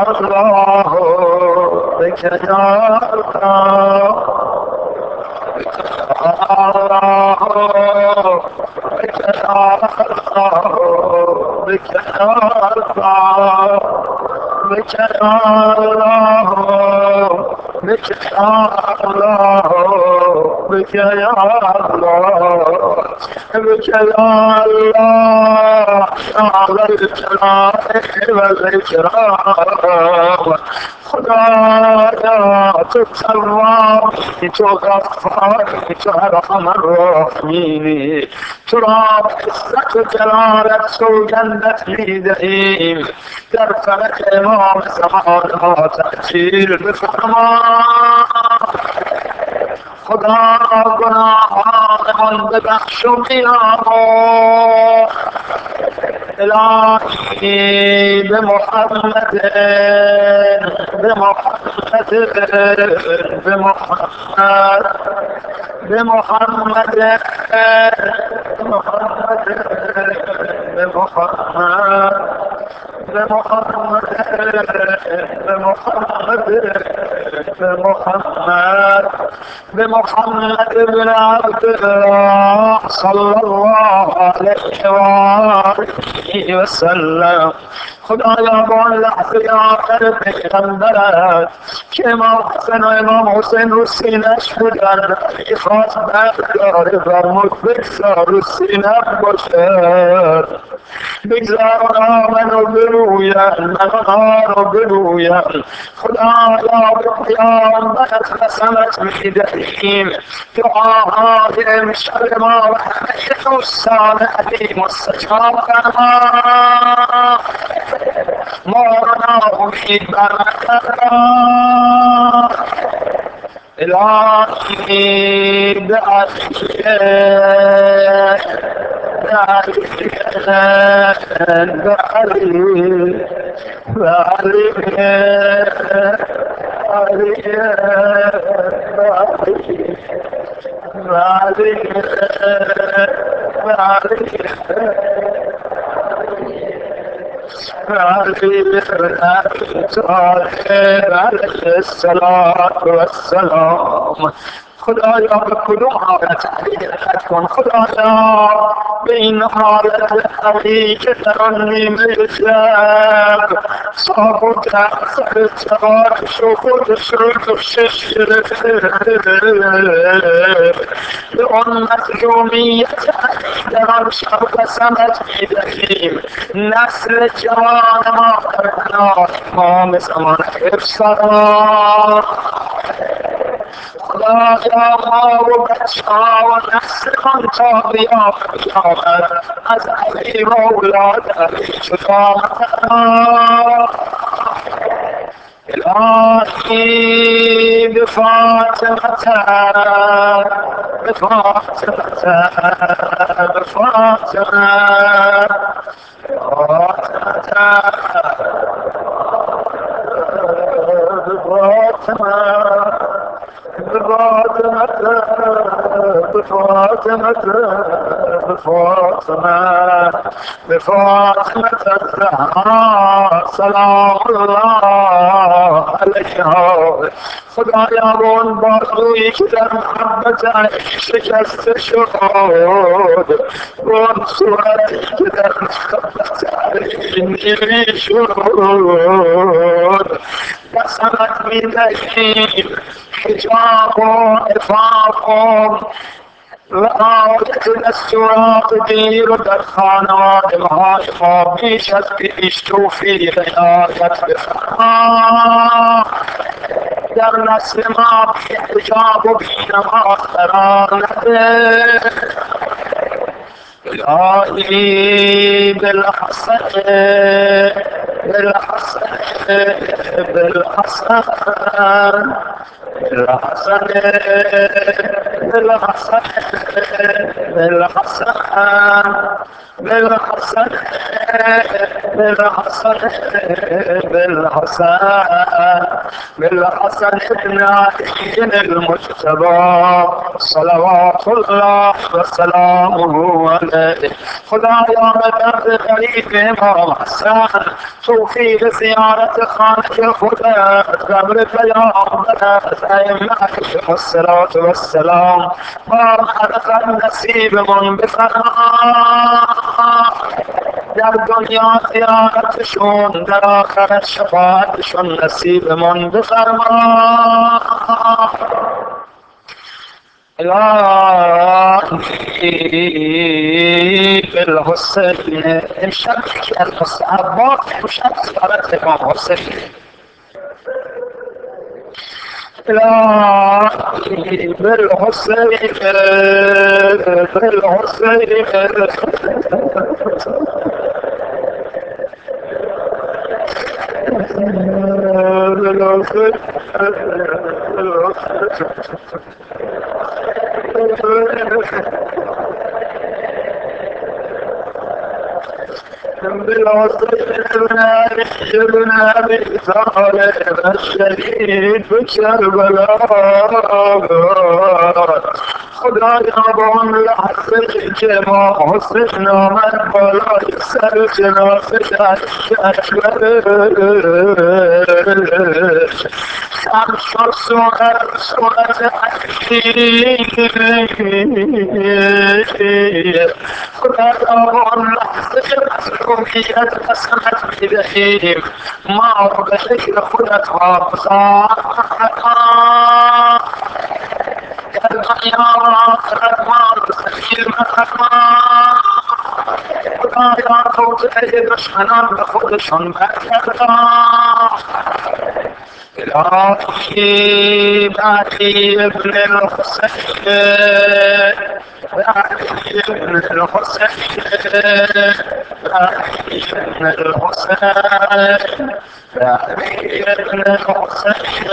الله بك يا الله بك يا الله بك يا الله على الجلال والإكرام خدايا تتسرى تغفر ترحم الراحمين تراب عزة جلالك سوجنة في دهيم ترفعك إمام زمان ما تأتير بفرمان خدا گناهان ببخش و بیامرز الهی به محمد به محمد به محمد به محمد به محمد به محمد به محمد به محمد به محمد به محمد بن عبد الله صلی الله علیه و آله و سلم خدایا با لحظه آخر پیغمبرت که امام حسن و امام حسین رو سینه‌اش بودن خواست برداره فرمود بگذار رو سینه‌ام باشه بگذار منو بروین من آنها رو بروین خدایا به پیامبرت قسمت میدهیم دعاهای امشب ما و همه دوستان علی مستجاب فرما ما رو ناامید برمکن الهی بعفیه عليه الصلاة والسلام خدایا به کدوم حالت حقیقت کن خدایا به این حالت حقیقی که در آن نیمه شب صاحب و تحصیل سوارش و خودش رو کشش گرفته به آن مظلومیت در آن شب قسمت میدهیم نسل جوان ما در پناه امام زمان حفظ فرما خدایا ما و بچه ها و نسلمان تا قیامت از علی و اولاد علی جدا مفرما الهی بفاطمة بفاطمة بفاطمة بفاطمة الزهراء سلام الله علیها خدایا به اون بازویی که در محبت شکسته شد به اون صورتی که در محبت نیلی شد قسمت میدهیم حجاب و عفاف و آیت دستورات دین رو در خانواده های ما بیش از پیش توفیق عنایت بفرما در نسل ما بی حجاب و بی نماز قرار نده الهی بالحسن بالحسن بالحسن بالحسن بالحسن بالحسن بالحسن بالحسن بالحسن ابن علي المجتبى صلوات الله وسلامه عليه. خدایا مدد غریب امام حسن توفی به زیارت خانه خودت قبر پیامبرت ائمه الصلاة والسلام با معرفت نصیبمون بفرما. در دنیا زیارتشون، در آخرت شفاعتشون نصیبمون بفرما. الهی بالحسین. امشب که از عباس امشب زیارت امام حسین. الهی بالحسین ابن أبي طالب الشهيد بكربلاء. خدایا با اون لحظه که امام حسین آمد بالای سر جنازه خم شد صورت علی. خدایا با اون لحظه که مسئولیت قسمت میدهیم ما رو به شکل خودت حافظا در دنیا و آخرت ما رو سفیر مفرما. خدایا توطئه دشمنان به خودشون برگردان. الهی بعلی ابن الحسین بعلی ابن الحسین بعلی ابن الحسین بعلی ابن الحسین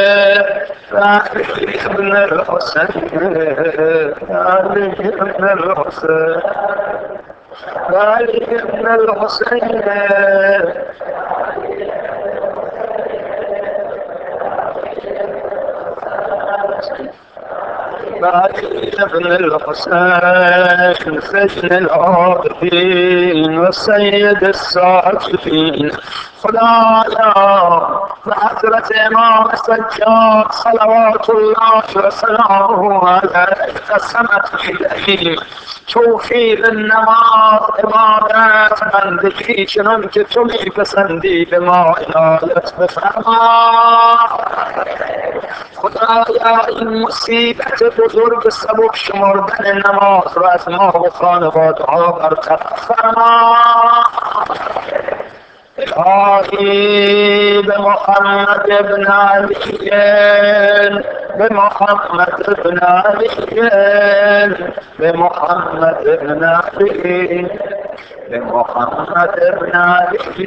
بعلی ابن الحسین بعلی ابن الحسین بعلی ابن الحسین بعلي ابن الحسين سجن العابدين وسيد الساجدين. خدایا بحضرت امام سجاد صلوات الله وسلامه عليه قسمت میدهیم توفیق نماز عبادت بندگی چنان که تو میپسندی به ما عنایت بفرما. خدایا این مصیبت بزرگ سبک شمردن نماز را از ما و خانواده ها برطرف فرما. الهی به محمد ابن علی به محمد ابن علی به محمد ابن علی به محمد ابن علی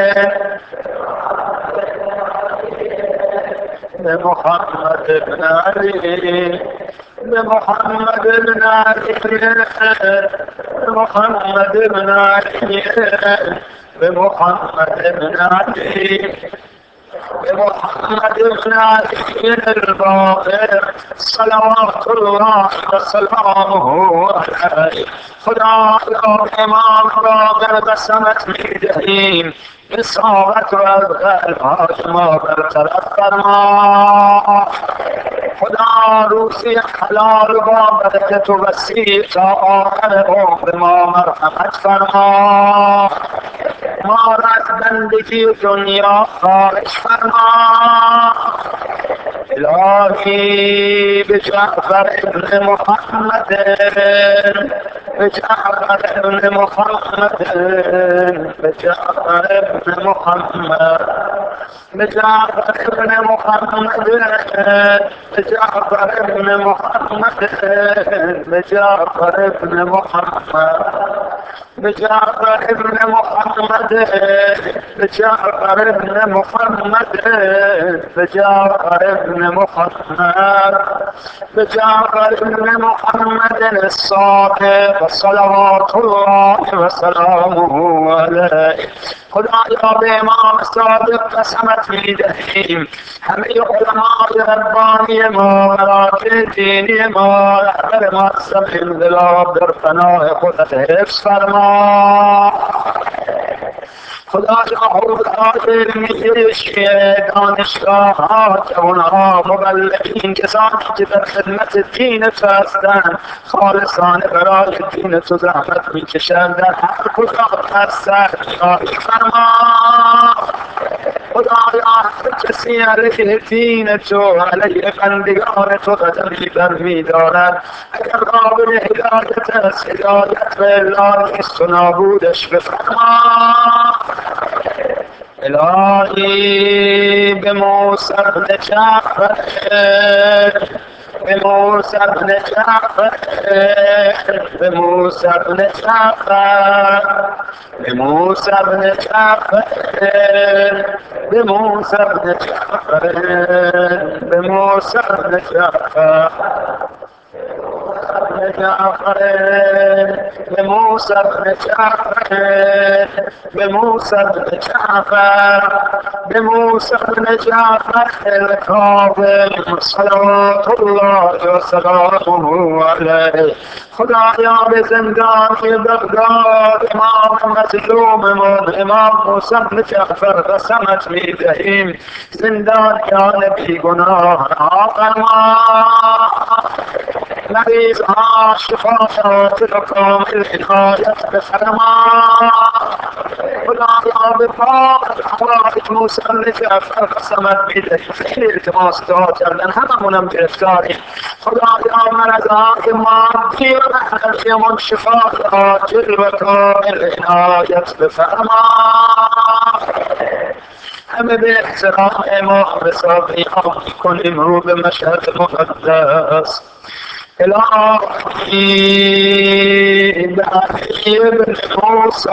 به محمد ابن علی به محمد ابن علی به محمد ابن علی به محمد ابن علی به محمد ابن علی الباقر صلوات الله وسلامه علیه. خدایا امام را در قسمت میدهیم اصابت و از قلبهای ما برطرف فرما. خدا روزی حلال با برکت و وسیع تا آخر عمر ما مرحمت فرما. ما را از بندگی دنیا خارج فرما. الهی به جعفر ابن محمد به جعفر ابن محمد به جعفر ابن محمد به جعفر ابن محمد به جعفر ابن محمد به جعفر ابن محمد بجعفر ابن محمد بجعفر ابن محمد بجعفر ابن محمد بجعفر ابن محمد الصادق صلوات الله وسلامه عليه. خدایا به امام صادق قسمت میدهیم همه علماء ربانی ما مراجع دینی ما رهبر مذهب انقلاب در پناه خودت حفظ فرما. خدایا حوزه‌های علمیش دانشگاهات اونها مبلغین کسانی که در خدمت دین تو هستند خالصانه برای دین تو زحمت میکشند در هر کجا هستند فرما. خدایا هر کسی علیه دین تو علیه بندگان تو قدمی بر میدارد اگر قابل هدایت است هدایت به الله نیست و نابودش بفرما. الهی به موسی بن جعفر به موسی بن جعفر به موسی بن جعفر به موسی بن جعفر به موسی بن جعفر به موسی بن جعفر جعفر بموسى بن جعفر بموسى بن جعفر بموسى بن جعفر الكاظم صلوات الله وسلامه عليه. خدایا به زندان بغداد امام مظلوممون امام موسی بن جعفر قسمت میدهیم زندانیان بیگناه فرما. مریض ها شفاعت و کامل عنایت بفرما. خدایا به پاک حوائج موسی بن جعفر قسمت میدهیم خیلی التماس دعا کردن هممونم گرفتاریم. خدایا مرضهای مادی و معنویمون شفاء عاجل و کامل عنایت بفرما. همه به احترام امام صادق کنیم رو به مشهد مقدس. الهی به علی ابن موسی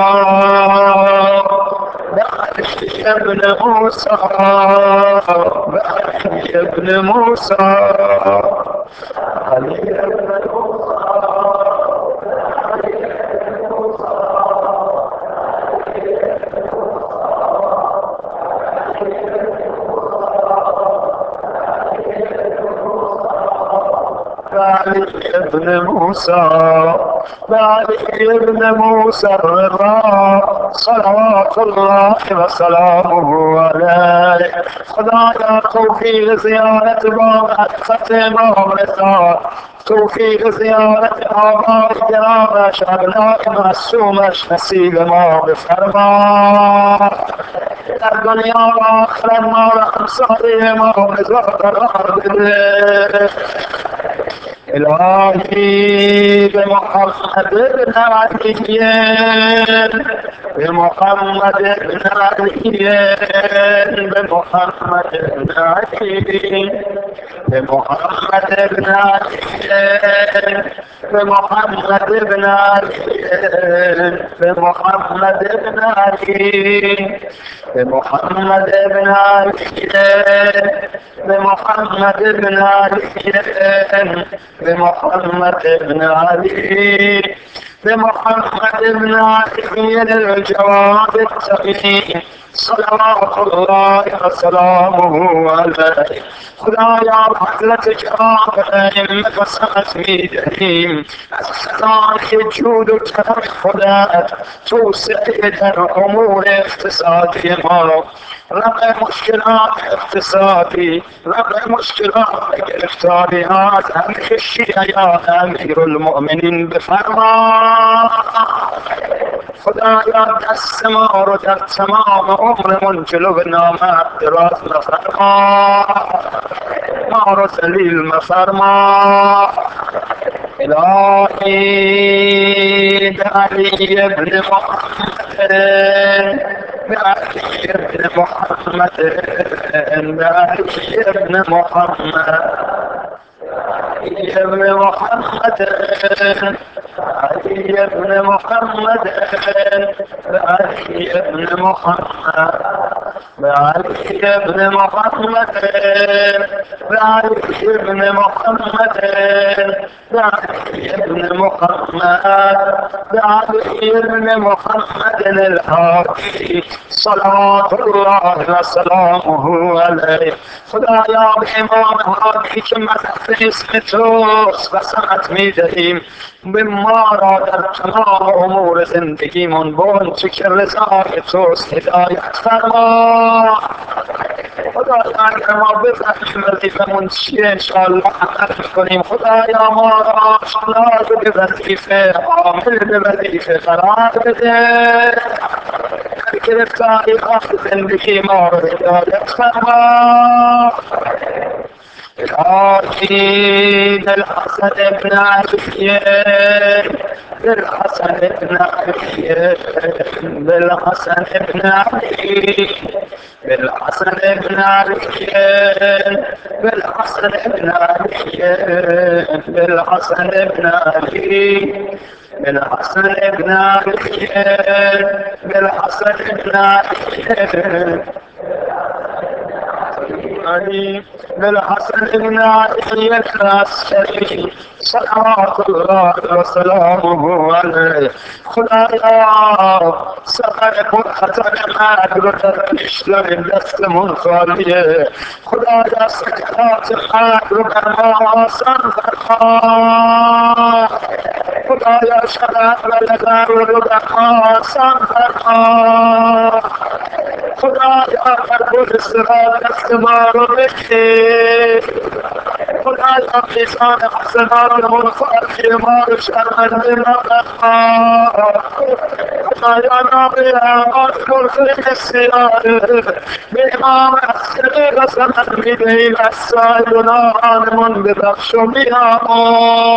به علی ابن موسی به علی ابن موسی علی ابن ابن موسى وعلي ابن موسى الرضا صلوات الله وسلامه عليه. خدایا توفیق زیارت با معرفت امام رضا توفیق زیارت آبای گرامش ابنای معصومش نصیب ما بفرما. در دنیا و آخرت ما را همسایه امام رضا قرار بده. الهی به محمد بن علی به محمد بن علی به محمد بن علی به محمد بن علی به محمد بن علی به محمد بن علی به محمد بن علی به محمد بن علی به محمد بن علی به محمد بن علی الجواد التقی صلوات الله وسلامه علیه. خدایا حضرت جواب ائمه قسمت میدهیم از خزانه جود و کرم خودت توسعه در امور اقتصادی ما رفع مشکلات اقتصادی رفع مشکلات گرفتاری ها از امر شیعه یا امیر المؤمنین بفرما. خدایا دست ما رو در تمام عمرمون جلو نامرد دراز مفرما ما رو ذلیل مفرما. الهی به علی ابن محمد به علی ابن محمد به علی ابن محمد ابن محمد علی بعلي بن محمد بعلي بن محمد بعلي بن محمد بعلي بن محمد بعلي بن محمد بعلي بن محمد الهادي صلوات الله وسلامه عليه. خدایا به امام هادی که مسح اسم توست قسمت می‌دهیم به ما را در تمام امور زندگیمون به آنچه که رضای توست هدایت فرما. خدایا اگر ما بفهمیم وظیفمون چیه انشاءالله عمل کنیم. خدایا ما را آشنا به وظیفه عامل به وظیفه قرار بده. گرفتاری آخر زندگی ما رو هدایت فرما. الهی بالحسن ابن علی بالحسن ابن علی بالحسن ابن علی بالحسن ابن علی بالحسن ابن علی بالحسن ابن علی بالحسن ابن علی بالحسن ابن علی بالحسن ابن علی العسکری صلوات الله وسلامه علیه. خدایا سفر خطر مرگ رو درش داریم دستمون خالیه. خدایا سکرات مرگ رو بر ما آسان فرما. خدایا شرع و لذر رو بر ما آسان فرما. خدایا فربود سرا دست ما رو بکش. خدایا میزان حسناتمون فرقی ما رو شرمنده نفرما. خدایا نامی اعمال فرقی بسیاره به امام عسکری قسمت میدهیم از سای گناهانمون ببخش و بیامرز.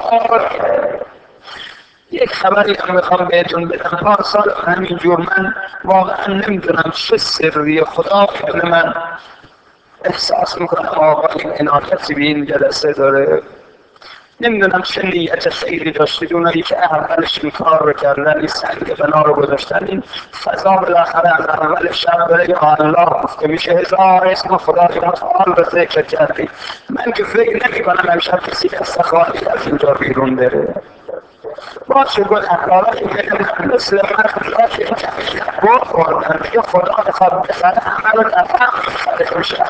یک خبری هم میخوام بهتون بدم. پارسال همینجور من واقعا نمیدونم چه سری خدا بدون من احساس میکنم آقا این عنایتی به این جلسه داره. نمیدونم چه نیت خیلی داشتید اونایی که اولش این کار رو کردن این سنگ بنا رو گذاشتن. این فضا بالاخره از اول شب برای الله گفته میشه 1000 اسم خدای متعال رو ذکر کردید. من که فکر نمیکنم امشب کسی استخاری از اینجا بیرون بره. باشه گل احرارات مثل من خداکی بخوردن که خدا بخواد بخره همه رو دفعه خدش میشه.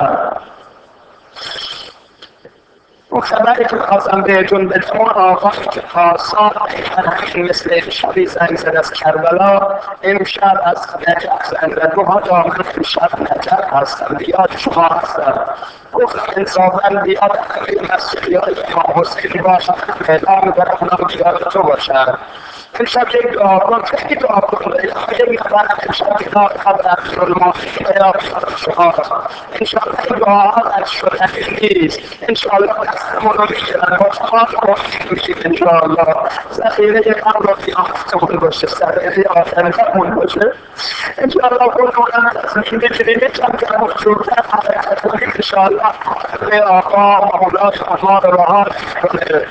اون خبری که خواستم بهتون بدم اون آقایی که پارسال همین مثل شبی زنگ زد از کربلا امشب از زنگ زد گفت من امشب نجف هستم بیاد شما هستم. گفت انصافا بیاد مسجد یاد امام حسین باشم پیدا میبرم اونا بیاد تو باشم. امشب یک دعا کن خیلی دعا کن خیلی میخوانم امشب دعا خبر سلمان بیاد شما انشاءالله این دعاها از شدن نیست. انشاءالله دستمون رو میگیرن با شما میشید. انشاءالله ذخیره هم رو بیافتمون باشه ذخیره آخرتمون باشه. انشاءالله خودمونم تصمیم بگیریم یکم که مفجورتر حرکت کنیم. انشاءالله به آقا مولا شما رو راحت کنه.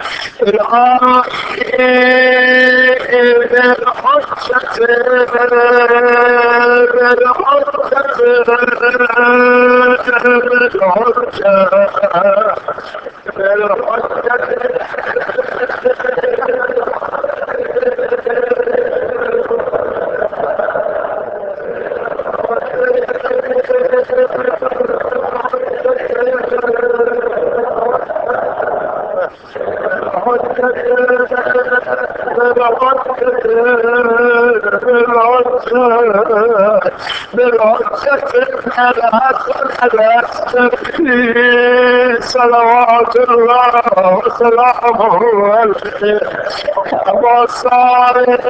صلوات الله وسلامه عليه. ابا صالح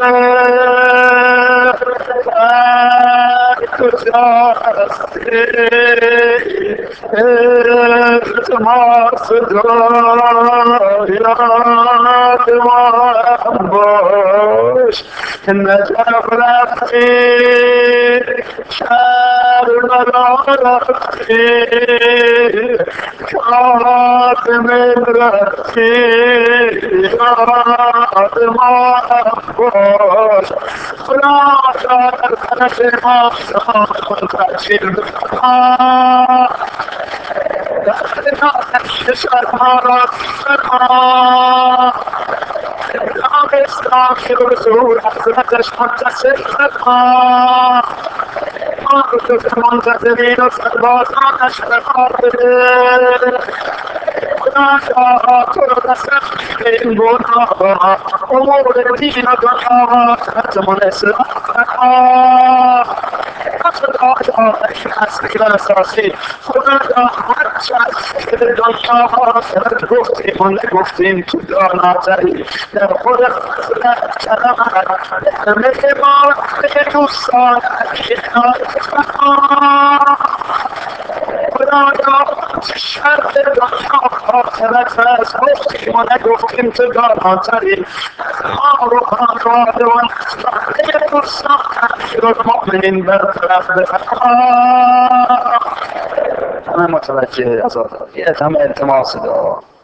کجا هستی التماس دعا یاد ما باش. نجف رفتی كربلاء رفتی کاظم رفتی یاد ما باش خدا در قلب ما تشکیل شرما را استغفر رسول حضرتش منتصر فرما منتظرین و سربازانش بخاطر خدایا تو رو دست این گناه امور دین و دنیا تحتمون اصلاح فرما خدایا اصل اساسی خدایا هرچه از دنیا سرت گفتیم و نگفتیم تو داناتری در خود همه ما دوستان خدایا شرط دنیا آخرت است گفتیم و نگفتیم تو داناتری ما رو آنراد و همه دوستان المؤمنین برطرف همه متوجه ازاداری همه التماس دعا